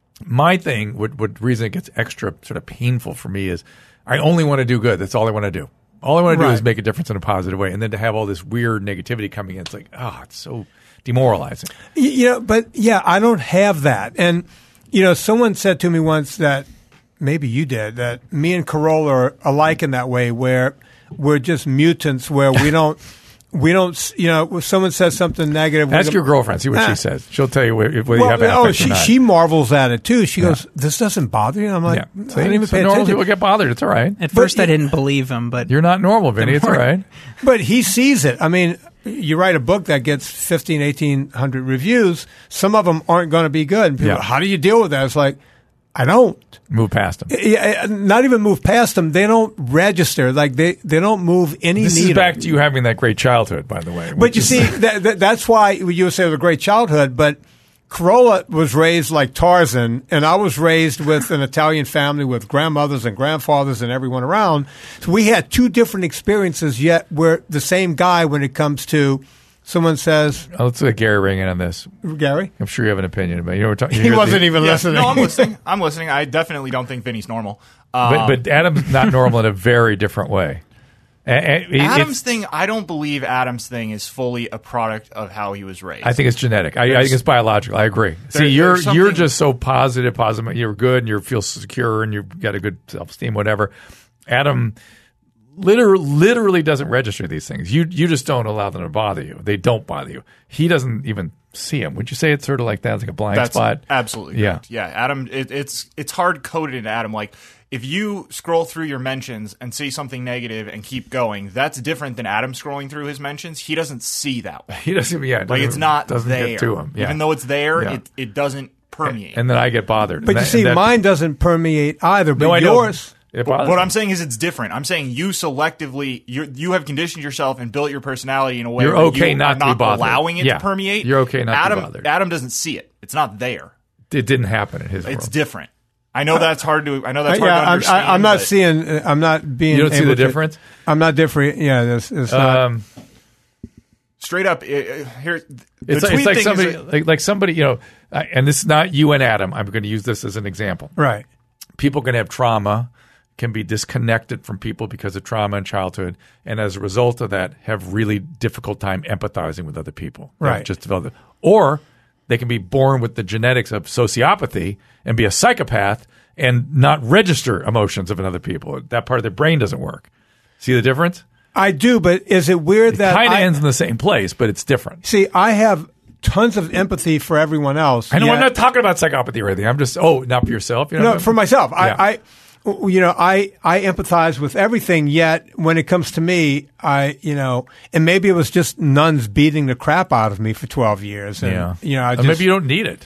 my thing, what what reason it gets extra sort of painful for me is I only want to do good. That's all I want to do. All I want to do is Right. make a difference in a positive way. And then to have all this weird negativity coming in, it's like, oh, it's so demoralizing. Y- You know, but yeah, I don't have that. And, you know, someone said to me once that, maybe you did, that me and Corolla are alike in that way, where we're just mutants, where we don't, we don't, s- you know, when someone says something negative. we Ask go- your girlfriend, see what Ah. she says. She'll tell you whether whether you Well, have affect oh, or she not. she marvels at it too. She Yeah. goes, "This doesn't bother you." And I'm like, yeah. I See? didn't even So pay normal attention. people get bothered. It's all right. At But first, I it- didn't believe him, but You're not normal, Vinny. It's all right. But he sees it. I mean, you write a book that gets fifteen, eighteen hundred reviews. Some of them aren't going to be good. And people, Yeah. how do you deal with that? It's like, I don't. Move past them. Yeah, not even move past them. They don't register. Like they, they don't move any This needle. is back to you having that great childhood, by the way. But which you is- see, that, that, that's why you would say it was a great childhood. But Corolla was raised like Tarzan, and I was raised with an Italian family with grandmothers and grandfathers and everyone around. So we had two different experiences, yet we're the same guy when it comes to someone says, Oh, let's let Gary ring in on this. Gary? I'm sure you have an opinion about it. You know, we're talking. He wasn't even Yeah, listening. no, I'm listening. I'm listening. I definitely don't think Vinny's normal. Um, But, but Adam's not normal in a very different way. And- and it- Adam's it's- thing, I don't believe Adam's thing is fully a product of how he was raised. I think it's genetic. I, I think it's biological. I agree. See, there- you're there's you're something- just so positive, positive. You're good, and you feel secure, and you've got a good self esteem, whatever. Adam literally literally doesn't register these things. You you just don't allow them to bother you. They don't bother you. He doesn't even see them. Would you say it's sort of like that? It's like a blind That's spot. absolutely Yeah. correct. Yeah, Adam, it, it's it's hard coded in Adam. Like if you scroll through your mentions and see something negative and keep going, that's different than Adam scrolling through his mentions. He doesn't see that way. He doesn't. Yeah, it Like it's doesn't- not doesn't there. get to him. Yeah. Even though it's there, Yeah. it, it doesn't permeate. And then I get bothered. But And you that- see, and that- mine doesn't permeate either. But No, I don't. yours, It But bothers what me. I'm saying is it's different. I'm saying you selectively you you have conditioned yourself and built your personality in a way You're where okay you not are to be not bothered. allowing it Yeah. to permeate. You're okay not to be Adam, bothered. Adam doesn't see it. It's not there. it didn't happen in his It's world. different. I know that's hard to. I know that's Uh, hard yeah, to I'm, understand. I, I'm not but seeing. uh, I'm not being. You don't see able the to- difference? I'm not different. Yeah, it's, it's not. Um, straight up. Uh, uh, here, the It's like, tweet it's like thing somebody, is a- like, like somebody, you know, uh, and this is not you and Adam. I'm going to use this as an example. Right. people can have trauma, can be disconnected from people because of trauma in childhood, and as a result of that, have really difficult time empathizing with other people. They Right. Just develop it. Or they can be born with the genetics of sociopathy and be a psychopath and not register emotions of another people. That part of their brain doesn't work. See the difference? I do, but is it weird It that kind of I, ends in the same place, but it's different. see, I have tons of empathy for everyone else. I know yet- I'm not talking about psychopathy or anything. I'm just, oh, not for yourself. You know, No, for myself. Yeah. I, I, you know, I, I empathize with everything. Yet when it comes to me, I, you know, and maybe it was just nuns beating the crap out of me for twelve years. And, Yeah. you know, I Or just, maybe you don't need it.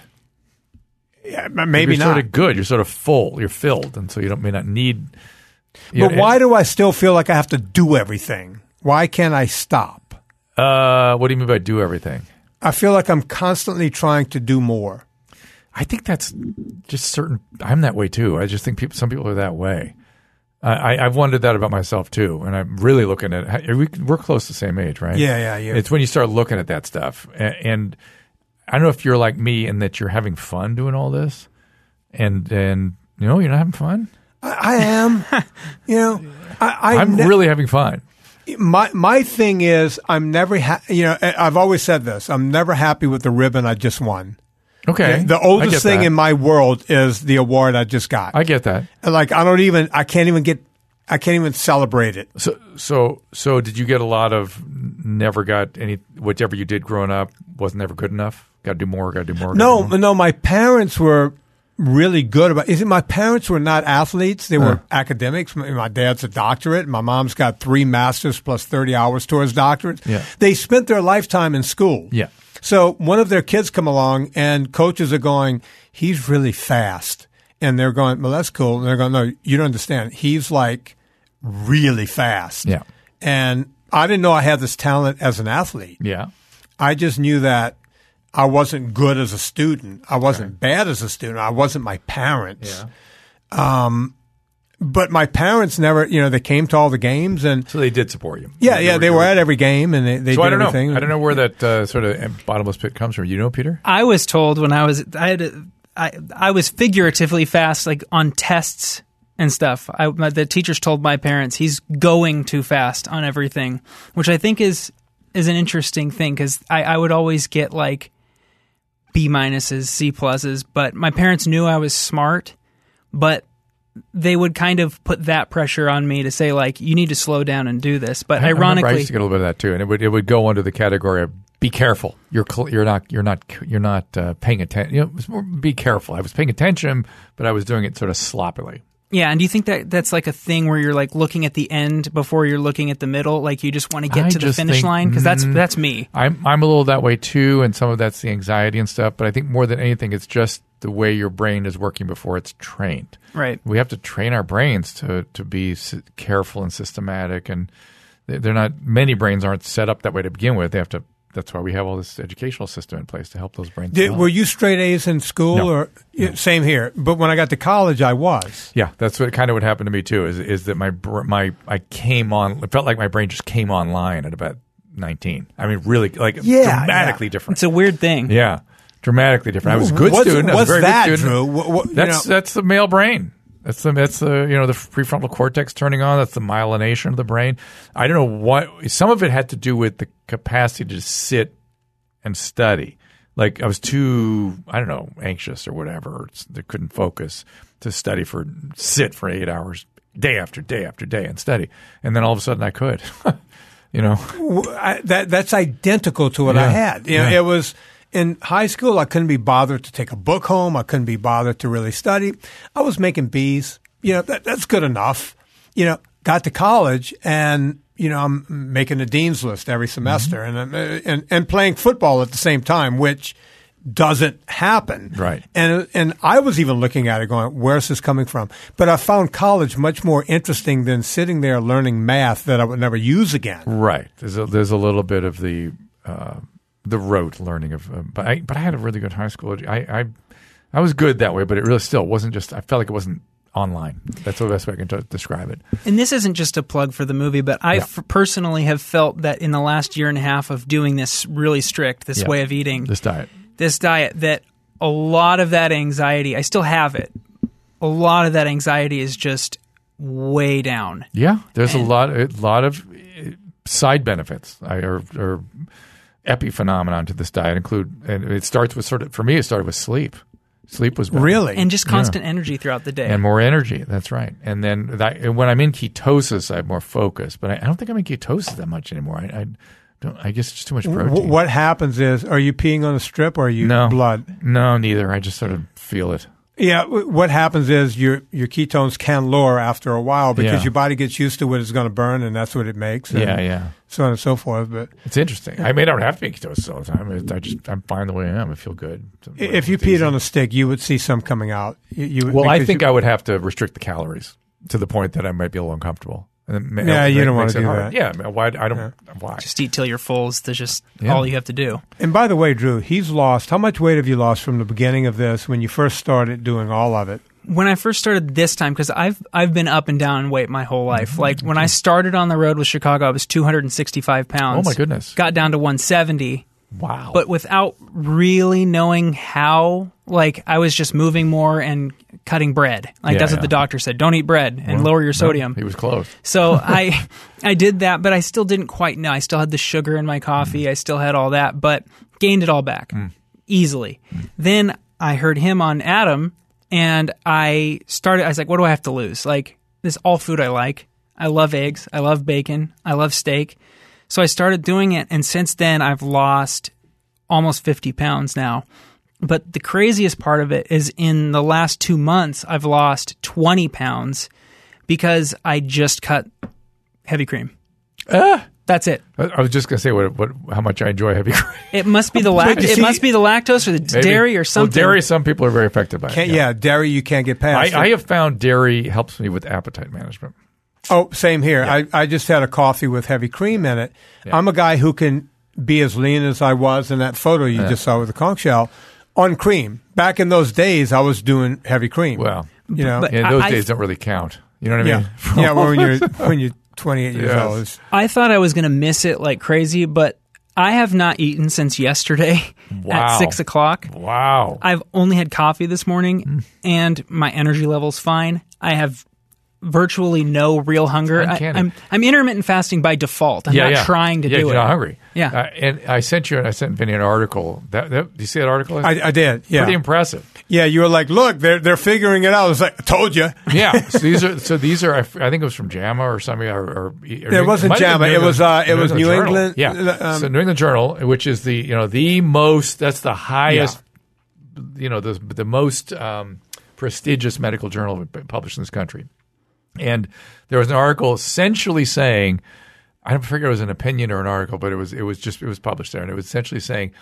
yeah, maybe you're not. sort of good. You're sort of full. You're filled, and so you don't may not need. you but know, why do I still feel like I have to do everything? Why can't I stop? Uh, what do you mean by do everything? I feel like I'm constantly trying to do more. I think that's just certain. I'm that way too. I just think people. Some people are that way. I, I, I've wondered that about myself too, and I'm really looking at. We, we're close to the same age, right? Yeah, yeah, yeah. It's when you start looking at that stuff, and, and I don't know if you're like me in that you're having fun doing all this, and and you know you're not having fun. I, I am, you know, I, I I'm ne- really having fun. My my thing is I'm never ha- you know I've always said this. I'm never happy with the ribbon I just won. Okay, The I oldest get thing that. in my world is the award I just got. I get that. Like I don't even I can't even get I can't even celebrate it. So so so did you get a lot of never got any whatever you did growing up wasn't ever good enough? Got to do more. Got to do more. gotta No, do more? no, my parents were really good about. Is it my parents were not athletes? They were Huh. academics. My, my dad's a doctorate. My mom's got three masters plus thirty hours towards doctorates. Yeah. They spent their lifetime in school. Yeah. So one of their kids come along and coaches are going, he's really fast. And they're going, well, that's cool. And they're going, no, you don't understand. He's like really fast. Yeah. And I didn't know I had this talent as an athlete. Yeah. I just knew that I wasn't good as a student. I wasn't bad as a student. I wasn't my parents. Yeah. Um, but my parents never, you know, they came to all the games and So they did support you. yeah, You yeah, they were at every game and they, they So did I don't know. everything. I don't know where that uh, sort of bottomless pit comes from. You know, Peter? I was told when I was I had a, I I was figuratively fast, like on tests and stuff. I, my, the teachers told my parents he's going too fast on everything, which I think is is an interesting thing because I, I would always get like B minuses, C pluses, but my parents knew I was smart, but they would kind of put that pressure on me to say like you need to slow down and do this. But I remember I ironically, used to get a little bit of that too, and it would it would go under the category of be careful. You're cl- you're not you're not you're not uh, paying attention. You know, it was more be careful. I was paying attention, but I was doing it sort of sloppily. yeah. And do you think that that's like a thing where you're like looking at the end before you're looking at the middle? Like you just want to get I to the just finish think- line? Because that's mm, that's me. I'm I'm a little that way too, and some of that's the anxiety and stuff. But I think more than anything, it's just the way your brain is working before it's trained. Right. We have to train our brains to to be s- careful and systematic, and they- they're not. Many brains aren't set up that way to begin with. They have to. That's why we have all this educational system in place to help those brains. Did, develop. were you straight A's in school No. or yeah, same here? But when I got to college, I was. Yeah, that's what kind of what happened to me too. Is is that my br- my I came on. It felt like my brain just came online at about nineteen. I mean, really, like Yeah, dramatically yeah. different. It's a weird thing. Yeah, dramatically different. I was a good What's- student. I was what's a very that, good student. Drew? What- what- you that's know- that's the male brain. That's the that's the you know the prefrontal cortex turning on. That's the myelination of the brain. I don't know what. Some of it had to do with the capacity to just sit and study. Like I was too, I don't know, anxious or whatever. Or I couldn't focus to study for sit for eight hours day after day after day and study. And then all of a sudden I could. You know. W- I, that that's identical to what I Yeah. had. You know, Yeah. it was in high school. I couldn't be bothered to take a book home. I couldn't be bothered to really study. I was making B's. You know, that, that's good enough. You know, got to college and you know I'm making a dean's list every semester Mm-hmm. and, I'm- and and playing football at the same time, which doesn't happen. Right. And and I was even looking at it going, where's this coming from? But I found college much more interesting than sitting there learning math that I would never use again. Right. There's a, there's a little bit of the uh, the rote learning of, uh, but I but I had a really good high school. I, I I was good that way, but it really still wasn't just. I felt like it wasn't online. That's the best way I can t- describe it. And this isn't just a plug for the movie, but I Yeah. f- personally have felt that in the last year and a half of doing this really strict, this Yeah. way of eating, This diet. this diet, that a lot of that anxiety, I still have it, a lot of that anxiety is just way down. Yeah, there's and, a lot, a lot of side benefits or, or epiphenomenon to this diet. Include, and it starts with sort of for me. It started with sleep. Sleep was better. Really, and just constant yeah. energy throughout the day, and more energy. That's right. And then that, when I'm in ketosis, I have more focus. But I, I don't think I'm in ketosis that much anymore. I, I don't. I guess it's just too much protein. What happens is, are you peeing on a strip or are you no. blood? No, neither. I just sort of feel it. Yeah, what happens is your your ketones can lower after a while because yeah. your body gets used to what it's going to burn, and that's what it makes. And yeah, yeah. So on and so forth. But it's interesting. I may not have to be ketosis all the time. I just I'm fine the way I am. I feel good. If you peed on a stick, you would see some coming out. You, you well, I think you, I would have to restrict the calories to the point that I might be a little uncomfortable. And it, yeah, it, you it don't want to do hard. that. Yeah, why? I don't. Yeah. Why? Just eat till you're full is just yeah. all you have to do. And by the way, Drew, he's lost. How much weight have you lost from the beginning of this when you first started doing all of it? When I first started this time, because I've I've been up and down in weight my whole life. Like when I started on the road with Chicago, I was two hundred sixty-five pounds. Oh my goodness! Got down to one seventy. Wow! But without really knowing how, like I was just moving more and cutting bread. Like yeah, that's yeah. what the doctor said: don't eat bread and well, lower your sodium. No, he was close. So I I did that, but I still didn't quite know. I still had the sugar in my coffee. Mm. I still had all that, but gained it all back mm. easily. Mm. Then I heard him on Adam. And I started, I was like, what do I have to lose? Like, this is all food I like. I love eggs. I love bacon. I love steak. So I started doing it. And since then, I've lost almost fifty pounds now. But the craziest part of it is in the last two months, I've lost twenty pounds because I just cut heavy cream. Ah. That's it. I was just gonna say what, what how much I enjoy heavy cream. It must be the lact- It see, must be the lactose or the maybe. dairy or something. Well, dairy, some people are very affected by. Can't, it. yeah. yeah, dairy you can't get past. I, I have found dairy helps me with appetite management. Oh, same here. Yeah. I, I just had a coffee with heavy cream in it. Yeah. I'm a guy who can be as lean as I was in that photo you yeah. just saw with the conch shell on cream. Back in those days, I was doing heavy cream. Well, you know, but yeah, those I, days don't really count. You know what I yeah, mean? yeah. Well, when you're when you're twenty-eight years yes. old. I thought I was going to miss it like crazy, but I have not eaten since yesterday wow. at six o'clock. Wow. I've only had coffee this morning, mm. and my energy level's fine. I have virtually no real hunger. I, I'm I'm intermittent fasting by default. I'm yeah, not yeah. trying to yeah, do you're it. not hungry. Yeah. Uh, and I sent you, I sent Vinny an article. That, that, do you see that article? I, I did. Yeah. Pretty impressive. Yeah, you were like, look, they're they're figuring it out. I was like, I told you. Yeah. So these are so these are. I think it was from JAMA or something. Or, or, or it wasn't it JAMA. It was uh, it New was England New Journal. England. Yeah. Um, so New England Journal, which is the you know the most. That's the highest. Yeah. You know the the most um, prestigious medical journal published in this country. And there was an article essentially saying, I don't forget it was an opinion or an article, but it was it was just it was published there, and it was essentially saying,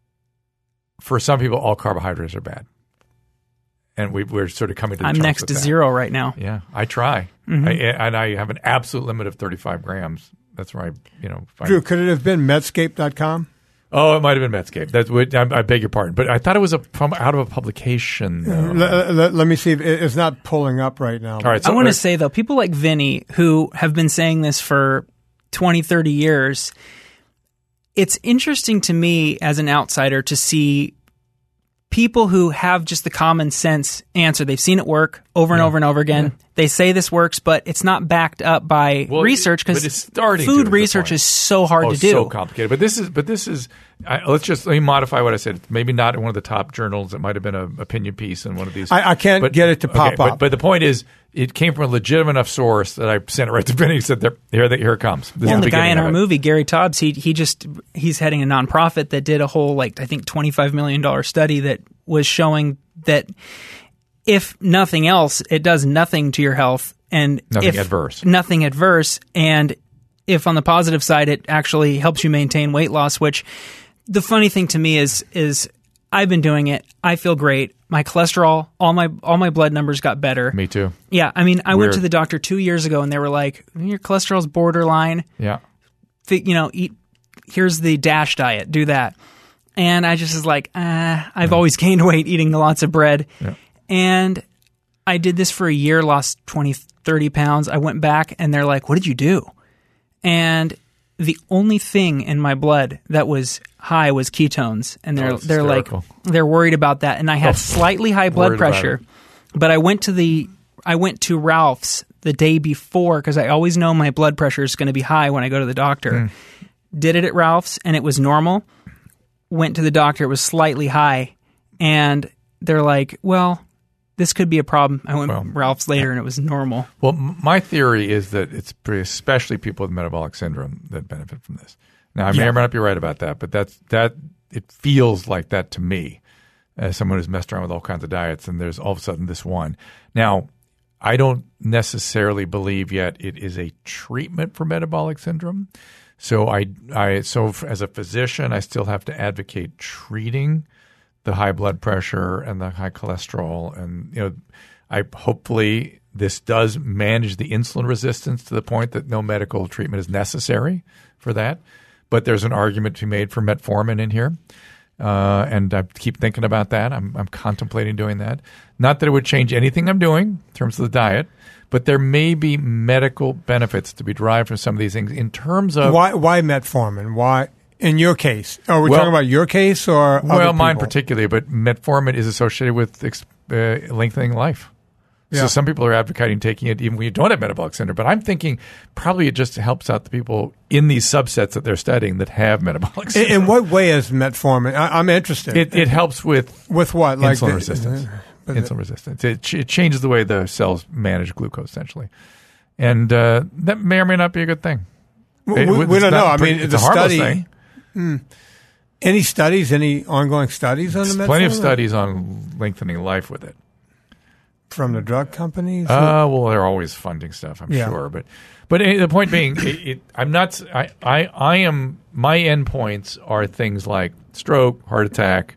for some people, all carbohydrates are bad, and we, we're sort of coming to. The I'm next to that. zero right now. Yeah, I try, mm-hmm. I, and I have an absolute limit of thirty-five grams. That's where I, you know. Find Drew, could it have been Medscape dot com? Oh, it might have been Medscape. That's what, I, I beg your pardon, but I thought it was a from out of a publication. Uh, let, let, let me see. If it, it's not pulling up right now. All right, so, I want to say though, people like Vinny who have been saying this for twenty, thirty years, it's interesting to me as an outsider to see people who have just the common sense answer. They've seen it work over and yeah. over and over again. Yeah. They say this works, but it's not backed up by well, research because food research is so hard oh, to do. So complicated. But this is, but this is. I, let's just let me modify what I said. Maybe not in one of the top journals. It might have been an opinion piece in one of these. I, I can't but, get it to pop okay, up. But, but the point is, it came from a legitimate enough source that I sent it right to Vinny. He said, there, here, here it comes. This well, is the, the guy in our it. movie, Gary Tobbs, he he just he's heading a nonprofit that did a whole like I think twenty-five million dollars study that was showing that if nothing else, it does nothing to your health and nothing if, adverse. Nothing adverse, and if on the positive side, it actually helps you maintain weight loss. Which the funny thing to me is is I've been doing it. I feel great. My cholesterol, all my all my blood numbers got better. Me too. Yeah, I mean, I Weird. went to the doctor two years ago, and they were like, "Your cholesterol's borderline. Yeah, you know, eat. Here's the DASH diet. Do that." And I just was like, ah, I've mm. always gained weight eating lots of bread, yeah. and I did this for a year, lost twenty, thirty pounds. I went back, and they're like, "What did you do?" And the only thing in my blood that was high was ketones, and they're oh, they're hysterical. like they're worried about that. And I had oh, slightly high blood pressure, but I went to the I went to Ralph's the day before because I always know my blood pressure is going to be high when I go to the doctor. Mm. Did it at Ralph's and it was normal. Went to the doctor, it was slightly high, and they're like, well, this could be a problem. I went well, to Ralph's later and it was normal. Well, my theory is that it's pretty, especially people with metabolic syndrome that benefit from this. Now, I may yeah. or may not be right about that, but that's that. It feels like that to me as someone who's messed around with all kinds of diets, and there's all of a sudden this one. Now, I don't necessarily believe yet it is a treatment for metabolic syndrome. So I, I, so as a physician, I still have to advocate treating the high blood pressure and the high cholesterol, and you know, I hopefully this does manage the insulin resistance to the point that no medical treatment is necessary for that. But there's an argument to be made for metformin in here, uh, and I keep thinking about that. I'm, I'm contemplating doing that. Not that it would change anything I'm doing in terms of the diet, but there may be medical benefits to be derived from some of these things in terms of why why metformin? Why in your case? Are we well, talking about your case or well, other mine people? particularly? But metformin is associated with uh, lengthening life. Yeah. So some people are advocating taking it even when you don't have metabolic syndrome. But I'm thinking probably it just helps out the people in these subsets that they're studying that have metabolic syndrome. In, in what way is metformin? I, I'm interested. It, it helps with with what insulin like the, resistance. Uh, insulin resistance. It, ch- it changes the way the cells manage glucose essentially, and uh, that may or may not be a good thing. We, it, we, we don't know. I mean, it's the a harmless study. Thing. Hmm. Any studies? Any ongoing studies on the metformin? Plenty of studies on lengthening life with it. From the drug companies? Uh, well, they're always funding stuff, I'm yeah. sure. But but the point being, it, it, I'm not. I, I I am. My endpoints are things like stroke, heart attack,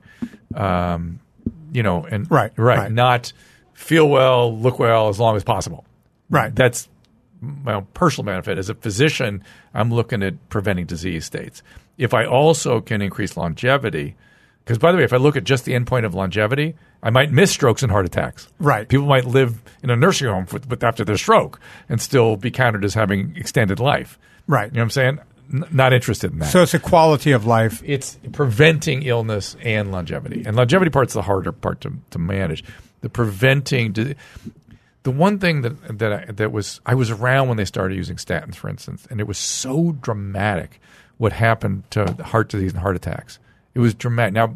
um, you know, and right, right, right, not feel well, look well as long as possible. Right. That's my own personal benefit. As a physician, I'm looking at preventing disease states. If I also can increase longevity. Because, by the way, if I look at just the endpoint of longevity, I might miss strokes and heart attacks. Right. People might live in a nursing home with, with after their stroke and still be counted as having extended life. Right. You know what I'm saying? N- not interested in that. So it's a quality of life. It's preventing illness and longevity. And longevity part's the harder part to, to manage. The preventing – the one thing that that I, that was – I was around when they started using statins, for instance, and it was so dramatic what happened to heart disease and heart attacks. It was dramatic. Now,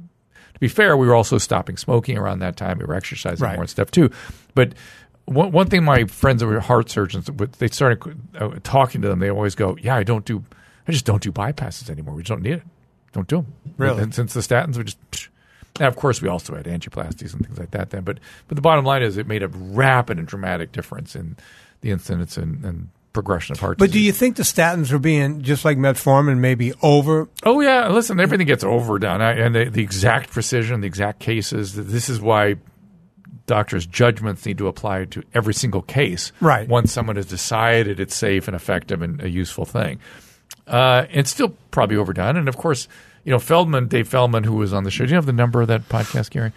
to be fair, we were also stopping smoking around that time. We were exercising right. more and stuff too. But one, one thing my friends that were heart surgeons, they started uh, talking to them. They always go, "Yeah, I don't do, I just don't do bypasses anymore. We just don't need it. Don't do them." Really? And since the statins, we just. Psh. Now, of course, we also had angioplasties and things like that then. But but the bottom line is, it made a rapid and dramatic difference in the incidence and. and progression of heart but disease. Do you think the statins are being, just like metformin, maybe over? Oh, yeah. Listen, everything gets overdone. I, and the, the exact precision, the exact cases, this is why doctors' judgments need to apply to every single case. Right. Once someone has decided it's safe and effective and a useful thing. Uh, it's still probably overdone. And, of course, you know, Feldman, Dave Feldman, who was on the show, do you have the number of that podcast, Gary?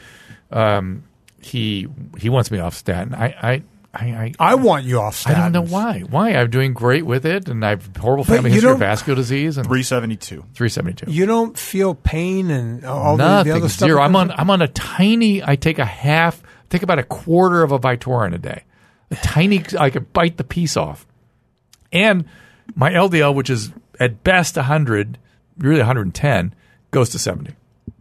Um, he he wants me off statin. I, I I, I, I want you off statins. I don't know why. Why? I'm doing great with it, and I have horrible family history of vascular disease. And three seventy-two. three seventy-two. You don't feel pain and all Nothing, the other stuff? Zero. I'm on, I'm on a tiny, I take a half, take about a quarter of a Vytorin a day. A tiny, I could bite the piece off. And my L D L, which is at best one hundred, really one hundred ten, goes to seventy.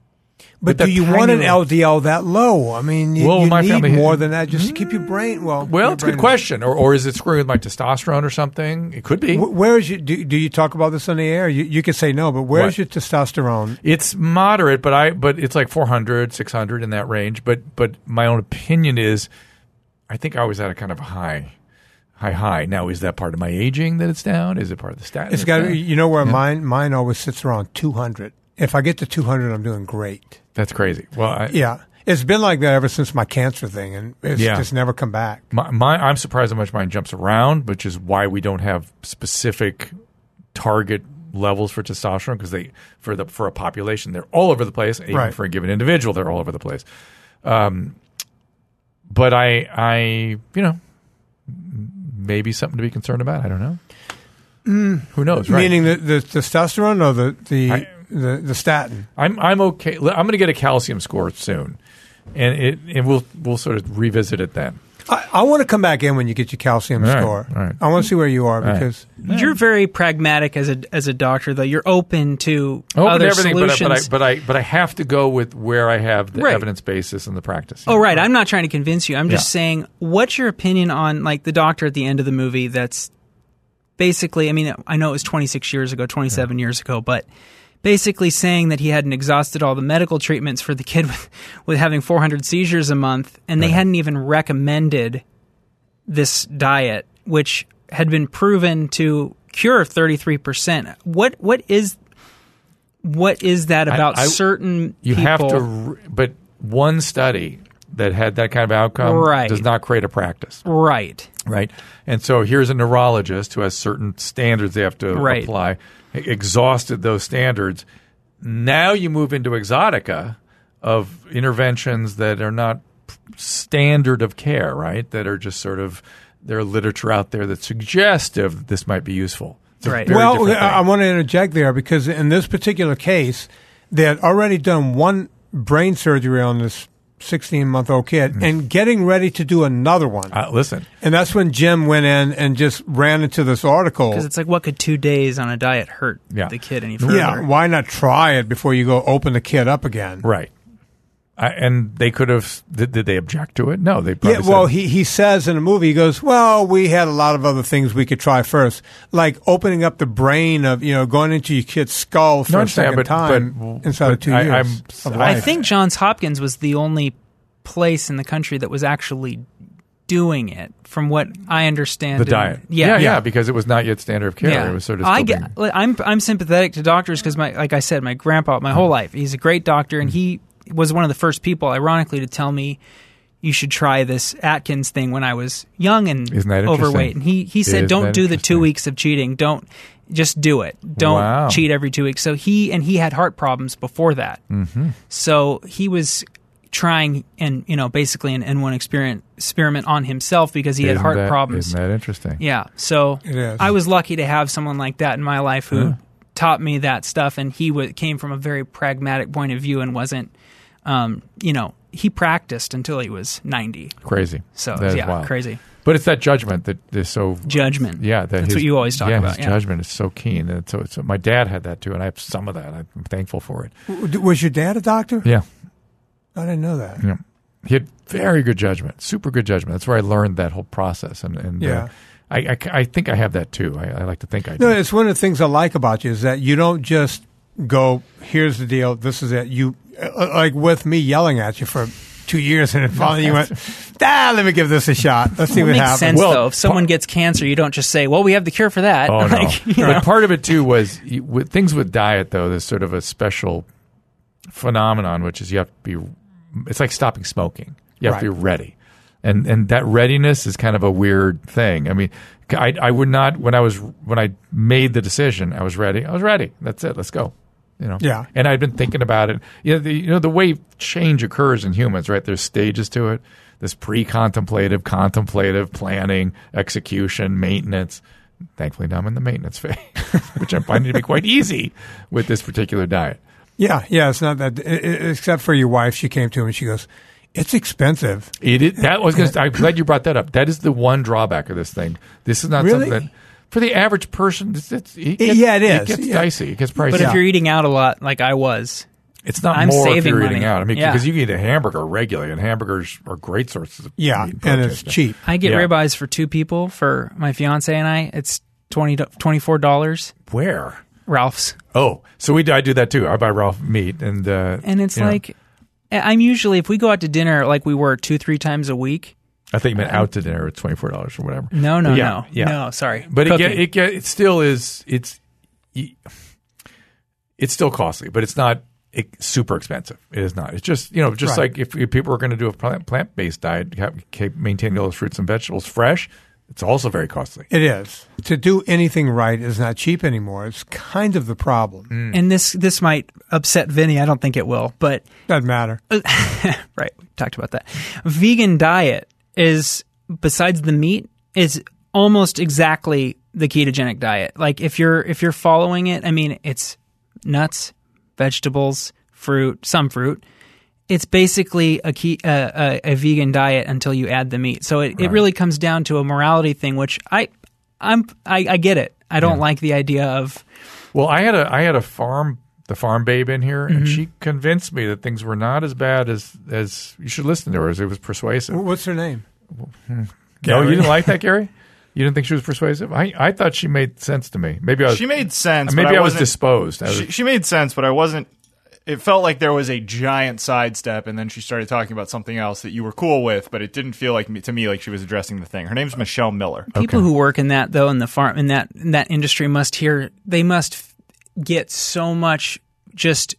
But do you want an L D L that low? I mean, you, well, you my need family, more than that just to keep your brain well. Well, it's a good question. Or, or is it screwing with my testosterone or something? It could be. Where is your, do, do you talk about this on the air? You, you can say no, but where what? is your testosterone? It's moderate, but I but it's like four hundred, six hundred in that range. But but my own opinion is, I think I was at a kind of a high. High, high. Now, is that part of my aging that it's down? Is it part of the statin? It's got. You know where yeah. mine mine always sits around two hundred. If I get to two hundred, I'm doing great. That's crazy. Well, I, yeah, it's been like that ever since my cancer thing, and it's yeah. just never come back. My, my, I'm surprised how much mine jumps around, which is why we don't have specific target levels for testosterone because they for the for a population they're all over the place. Even right. for a given individual, they're all over the place. Um, but I, I, you know. Maybe something to be concerned about. I don't know. Mm. Who knows? Right? Meaning the, the testosterone or the the, I, the the statin? I'm I'm okay. I'm going to get a calcium score soon, and it and we'll we'll sort of revisit it then. I, I want to come back in when you get your calcium All right, score. all right. I want to see where you are right. because You're very pragmatic as a as a doctor, though. You're open to Open other to everything, but I, solutions. but I but I but I have to go with where I have the Right. evidence basis and the practice. Oh, right. I'm not trying to convince you. I'm just Yeah. saying, what's your opinion on like the doctor at the end of the movie? That's basically, I mean, I know it was twenty-six years ago, twenty-seven years ago, but basically saying that he hadn't exhausted all the medical treatments for the kid with, with having four hundred seizures a month, and they hadn't even recommended this diet, which had been proven to cure thirty-three percent. What what is what is that about I- I- certain You people? have to, re- but one study that had that kind of outcome Right. does not create a practice. Right. Right. And so here's a neurologist who has certain standards they have to Right. apply, exhausted those standards. Now you move into exotica of interventions that are not standard of care, right? That are just sort of, there are literature out there that's suggestive that this might be useful. It's a Right. very well, different I, I thing. want to interject there because in this particular case, they had already done one brain surgery on this sixteen-month-old kid and getting ready to do another one. Uh, listen, And that's when Jim went in and just ran into this article. Because it's like, what could two days on a diet hurt Yeah. the kid any further? Yeah, why not try it before you go open the kid up again? right. I, and they could have, did, did they object to it? No, they Yeah, probably well, said, he, he says in the movie, he goes, well, we had a lot of other things we could try first, like opening up the brain of, you know, going into your kid's skull for No, I a understand, second but- time but- inside but of two I- years I'm- of I I life. think Johns Hopkins was the only place in the country that was actually doing it, from what I understand. the And- diet. Yeah, yeah, yeah, because it was not yet standard of care. Yeah. It was sort of I still get, being- I'm I'm sympathetic to doctors because my like I said, my grandpa, my whole life, he's a great doctor, and he was one of the first people, ironically, to tell me you should try this Atkins thing when I was young and Isn't that interesting? overweight. And he he said, Isn't don't that do the two interesting? weeks of cheating. Don't just do it. Don't Wow. cheat every two weeks. So he and he had heart problems before that. Mm-hmm. So he was trying and you know basically an N one experiment experiment on himself because he had Isn't heart that- problems. Isn't that interesting? Yeah. So It is. I was lucky to have someone like that in my life who Yeah. taught me that stuff, and he w- came from a very pragmatic point of view and wasn't, um, you know, he practiced until he was ninety. Crazy. So That is yeah, wild. crazy But it's that judgment that is so judgment. Yeah, that That's his- what you always talk yeah, about. His Yeah. judgment is so keen, and so, so my dad had that too, and I have some of that. I'm thankful for it. W- Was your dad a doctor? Yeah, I didn't know that. yeah. He had very good judgment, super good judgment. That's where I learned that whole process, and and Yeah. uh, I, I I think I have that too. I, I like to think I do. No, it's one of the things I like about you is that you don't just go, here's the deal, this is it. You, uh, like with me yelling at you for two years and then finally you went, ah, let me give this a shot. Let's see It what makes happens. sense Well, though. If someone gets cancer, you don't just say, "Well, we have the cure for that." Oh no! Like, you know. But part of it too was you- with things with diet though. There's sort of a special phenomenon, which is you have to be. It's like stopping smoking. You have to be Right. ready, and and that readiness is kind of a weird thing. I mean, I I would not when I was when I made the decision, I was ready. I was ready. That's it. Let's go. You know. Yeah. And I'd been thinking about it. You know, the, you know the way change occurs in humans, right? There's stages to it. This pre-contemplative, contemplative, planning, execution, maintenance. Thankfully, now I'm in the maintenance phase, which I'm finding to be quite easy with this particular diet. Yeah, yeah, it's not that, i- i- except for your wife. She came to me and she goes, it's expensive. It is, that was gonna, I'm glad you brought that up. That is the one drawback of this thing. This is not Really? something that, for the average person, it's, it's, it gets, yeah, it is. It gets Yeah. dicey. It gets pricey. But if you're eating out a lot, like I was, it's not I'm more if saving you're money. eating out. I mean, Yeah. because you can eat a hamburger regularly, and hamburgers are great sources of Yeah, meat and protein. it's cheap. I get Yeah. ribeyes for two people for my fiance and I. It's twenty twenty-four dollars. Where? Ralph's. Oh, so we I do that too. I buy raw meat, and uh, And it's you know, like, I'm usually, if we go out to dinner like we were two, three times a week. I think you meant out to dinner at twenty four dollars or whatever. No, no, But yeah, no. yeah. No, sorry. But it Cooking. get, it get, it still is it's it's still costly, but it's not it, super expensive. It is not. It's just you know just Right. like if, if people are going to do a plant based diet, have, keep maintaining all those fruits and vegetables fresh. It's also very costly. It is. To do anything right is not cheap anymore. It's kind of the problem. and this this might upset Vinny. I don't think it will, but Doesn't matter. right, we talked about that. Vegan diet is, besides the meat, is almost exactly the ketogenic diet. Like if you're if you're following it, I mean, it's nuts, vegetables, fruit, some fruit, it's basically a, key, uh, a a vegan diet until you add the meat. So it, Right. it really comes down to a morality thing, which I I'm I, I get it. I don't Yeah. like the idea of Well, I had a I had a farm the farm babe in here, Mm-hmm. and she convinced me that things were not as bad as as you should listen to her. As it was persuasive. What's her name? No, Gary? you didn't like that, Gary? You didn't think she was persuasive? I, I thought she made sense to me. Maybe I was, She made sense. maybe but I, I was wasn't- disposed. I was, She, she made sense, but I wasn't. It felt like there was a giant sidestep, and then she started talking about something else that you were cool with, but it didn't feel like me, to me like she was addressing the thing. Her name's Michelle Miller. people who work in that though in the farm in that in that industry must hear they must f- get so much just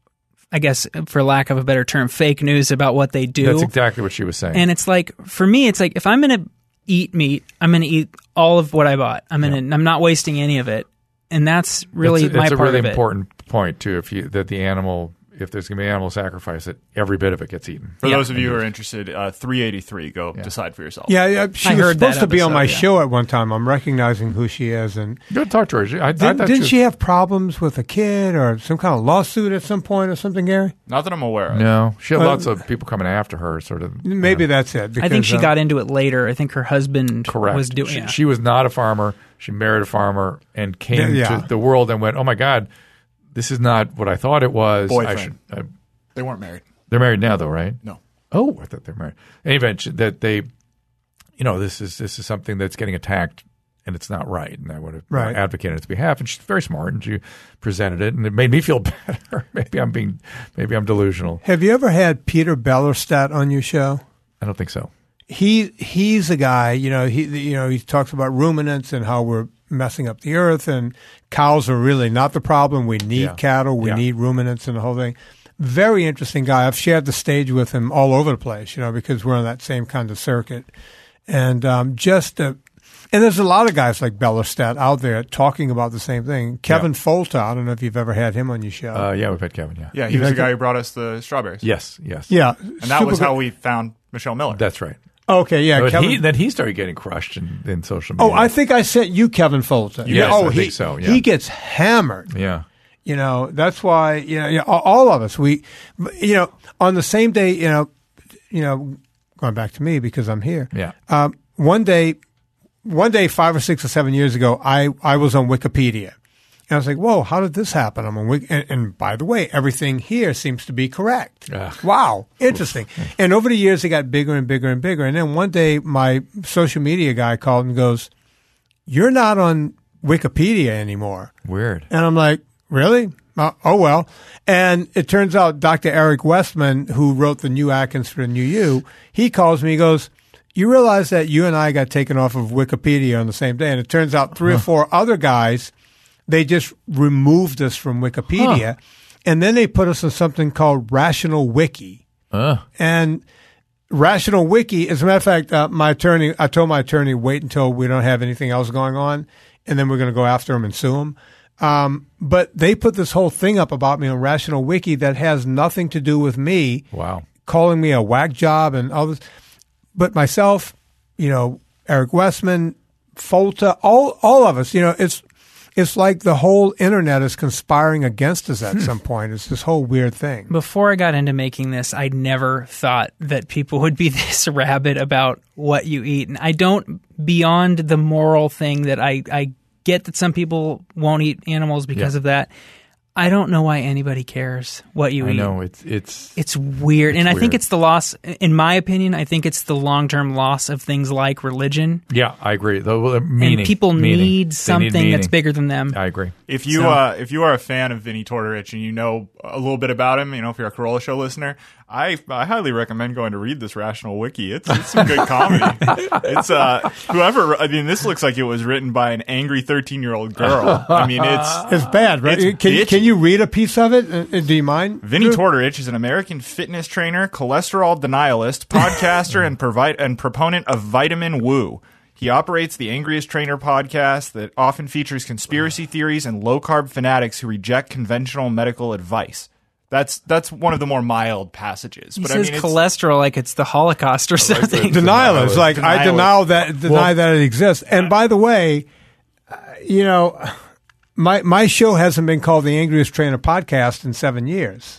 I guess for lack of a better term fake news about what they do. that's exactly what she was saying. And it's like for me it's like if I'm going to eat meat, I'm going to eat all of what I bought. I'm going to I'm not wasting any of it. And that's really that's, my that's a part really of it. important point too. If you that the animal, if there's going to be animal sacrifice, that every bit of it gets eaten. For those of you who are interested, uh, three eighty-three. Go decide for yourself. Yeah, yeah, she I was heard that supposed to be on my episode, yeah. show at one time. I'm recognizing who she is, and Go talk to her. She- I, I didn't, thought didn't was- she have problems with a kid or some kind of lawsuit at some point or something, Gary? Not that I'm aware of. No, she had Uh, lots of people coming after her. Sort of. Maybe you know. that's it. I think because, she uh, got into it later. I think her husband Correct. was doing she, yeah. she was not a farmer. She married a farmer and came Yeah, yeah. to the world and went, "Oh my God, this is not what I thought it was." I Boyfriend. should, I, They weren't married. they're married now, though, right? No. Oh, I thought they're married. In any event, she- that they, you know, this is this is something that's getting attacked, and it's not right. And I would have Right. advocated on its behalf. And she's very smart, and she presented it, and it made me feel better. maybe I'm being, maybe I'm delusional. Have you ever had Peter Bellerstadt on your show? I don't think so. He he's a guy, you know, he you know, he talks about ruminants and how we're messing up the earth, and cows are really not the problem. We need Yeah. cattle, we Yeah. need ruminants and the whole thing. Very interesting guy. I've shared the stage with him all over the place, you know, because we're on that same kind of circuit. And um, just uh, and there's a lot of guys like Bellerstadt out there talking about the same thing. Kevin Folta, I don't know if you've ever had him on your show. Uh, yeah, we've had Kevin. Yeah. Yeah, he You was the think- guy who brought us the strawberries. Yes. Yes. yeah, And that was how we found Michelle Miller. That's right. Okay, yeah, But Kevin. he, then he started getting crushed in, in social media. Oh, I think I sent you Kevin Folta. Yes, oh, I he, think so, yeah. He gets hammered. Yeah. You know, that's why, you know, you know, all of us, we, you know, on the same day, you know, you know, going back to me because I'm here. Yeah. Um, one day, one day, five or six or seven years ago, I, I was on Wikipedia. And I was like, whoa, how did this happen? I'm on Wik- and, and by the way, everything here seems to be correct. Ugh. Wow. Interesting. And over the years, it got bigger and bigger and bigger. And then one day, my social media guy called and goes, "You're not on Wikipedia anymore." Weird. And I'm like, really? Uh, oh, well. And it turns out Doctor Eric Westman, who wrote the New Atkins for the New You, he calls me, he goes, "You realize that you and I got taken off of Wikipedia on the same day?" And it turns out three or four other guys, they just removed us from Wikipedia. And then they put us on something called Rational Wiki. Uh, And Rational Wiki, as a matter of fact, uh, my attorney, I told my attorney, wait until we don't have anything else going on, and then we're going to go after him and sue him. Um, but they put this whole thing up about me on Rational Wiki that has nothing to do with me, wow. calling me a whack job and all this. But myself, you know, Eric Westman, Folta, all all of us, you know, it's it's like the whole internet is conspiring against us at some point. It's this whole weird thing. Before I got into making this, I never thought that people would be this rabid about what you eat. And I don't, beyond the moral thing that I, I get that some people won't eat animals because Yeah. of that, I don't know why anybody cares what you I eat. know it's it's It's weird. It's and I think weird. it's the loss, in my opinion, I think it's the long-term loss of things like religion. yeah. I agree. The, the meaning, and people meaning. need They something meaning. that's bigger than them. I agree. If you So- uh, if you are a fan of Vinny Tortorich and you know a little bit about him, you know if you're a Corolla Show listener, I I highly recommend going to read this Rational Wiki. It's, it's some good comedy. It's uh whoever. I mean, this looks like it was written by an angry thirteen year old girl. I mean, it's It's bad, right? It's can, bitchy. can you read a piece of it? Uh, uh, Do you mind? Vinny Tortorich is an American fitness trainer, cholesterol denialist, podcaster, and provide and proponent of Vitamin Woo. He operates the Angriest Trainer podcast that often features conspiracy theories and low-carb fanatics who reject conventional medical advice. That's that's one of the more mild passages. He But says I mean, it's, cholesterol like it's the Holocaust or something. Denial is like I Denial. deny that deny that it exists. And by the way, uh, you know, my my show hasn't been called the Angriest Trainer podcast in seven years.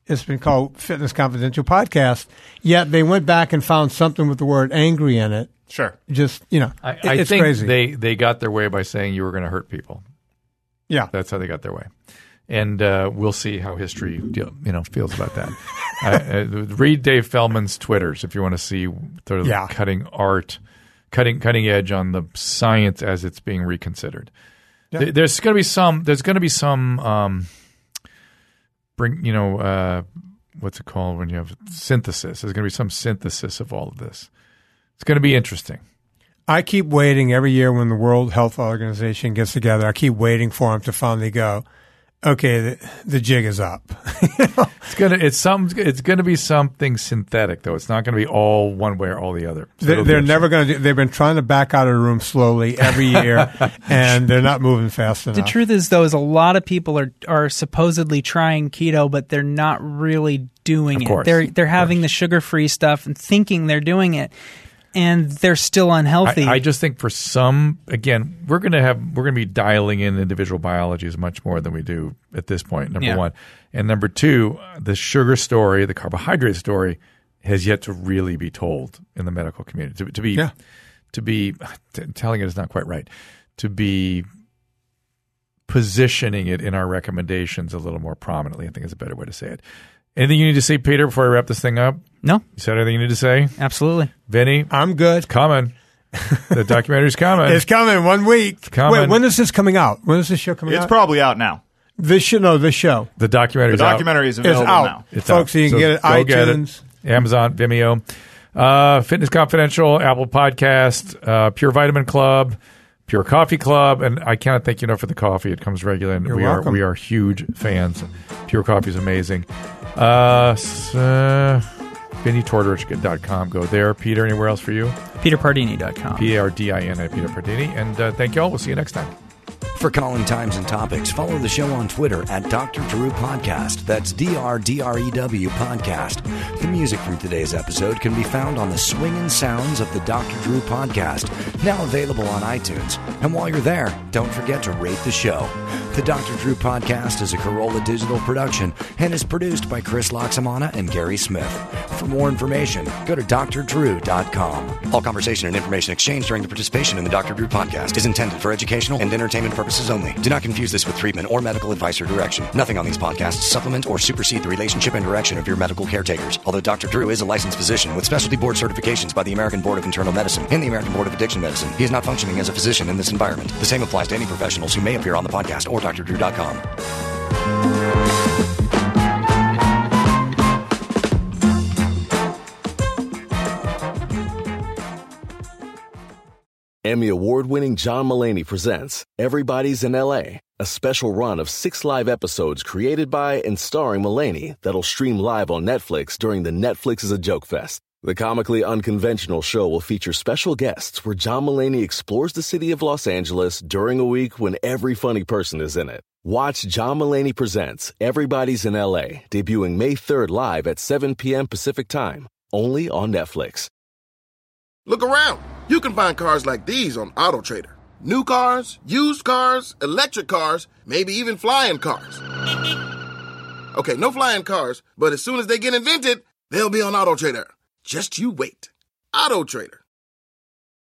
It's been called Fitness Confidential Podcast. Yet they went back and found something with the word angry in it. Sure. Just, you know, I, it, I it's think crazy. they they got their way by saying you were going to hurt people. Yeah. That's how they got their way. And uh, we'll see how history deal, you know, feels about that. uh, uh, read Dave Feldman's Twitters if you want to see sort of Yeah. cutting art, cutting cutting edge on the science as it's being reconsidered. Yeah. There- There's going to be some. There's going to be some. Um, bring you know uh, what's it called when you have synthesis? There's going to be some synthesis of all of this. It's going to be interesting. I keep waiting every year when the World Health Organization gets together. I keep waiting for them to finally go, okay, the, the jig is up. It's gonna. It's some. It's going to be something synthetic, though. It's not going to be all one way or all the other. So They, it'll be they're interesting. never going to do. They've been trying to back out of the room slowly every year, and they're not moving fast enough. The truth is, though, is a lot of people are are supposedly trying keto, but they're not really doing Of it. course. They're they're having the sugar free stuff and thinking they're doing it, and they're still unhealthy. I, I just think for some, again, we're going to have we're going to be dialing in individual biologies much more than we do at this point. Number Yeah. one, and number two, the sugar story, the carbohydrate story, has yet to really be told in the medical community. To, to be, Yeah. to be t- telling it is not quite right. To be positioning it in our recommendations a little more prominently, I think is a better way to say it. Anything you need to say, Peter, before I wrap this thing up? no, You said everything you need to say, absolutely. Vinny. I'm good. Coming. The documentary's coming. It's coming one week. coming. Wait, when is this coming out? When is this show coming It's out? probably out now. this show. No, this show. the documentary's The out. documentary is It's available out, now. It's folks. out. You can So get it go iTunes. Get it. Amazon, Vimeo, uh, Fitness Confidential, Apple Podcast, uh, Pure Vitamin Club, Pure Coffee Club, and I cannot thank you enough for the coffee. It comes regular, and You're we welcome. are we are huge fans. Pure Coffee is amazing. Uh, s- uh, Vinny Tortorich dot com. Go there. Peter, anywhere else for you? Peter Pardini dot com. P A R D I N I, Peter Pardini. And uh, thank you all. We'll see you next time. For calling times and topics, follow the show on Twitter at Doctor Drew Podcast. That's D R D R E W Podcast. The music from today's episode can be found on the swinging sounds of the Doctor Drew Podcast, now available on iTunes. And while you're there, don't forget to rate the show. The Doctor Drew Podcast is a Corolla Digital production and is produced by Chris Loxamana and Gary Smith. For more information, go to D R drew dot com. All conversation and information exchanged during the participation in the Doctor Drew Podcast is intended for educational and entertainment purposes only. Do not confuse this with treatment or medical advice or direction. Nothing on these podcasts supplement or supersede the relationship and direction of your medical caretakers. Although Doctor Drew is a licensed physician with specialty board certifications by the American Board of Internal Medicine and the American Board of Addiction Medicine, he is not functioning as a physician in this environment. The same applies to any professionals who may appear on the podcast or D R drew dot com. Emmy award-winning John Mulaney presents Everybody's in L A, a special run of six live episodes created by and starring Mulaney that'll stream live on Netflix during the Netflix is a Joke Fest. The comically unconventional show will feature special guests where John Mulaney explores the city of Los Angeles during a week when every funny person is in it. Watch John Mulaney Presents Everybody's in L A, debuting May third live at seven p.m. Pacific Time, only on Netflix. Look around. You can find cars like these on AutoTrader. New cars, used cars, electric cars, maybe even flying cars. Okay, no flying cars, but as soon as they get invented, they'll be on AutoTrader. Just you wait. AutoTrader.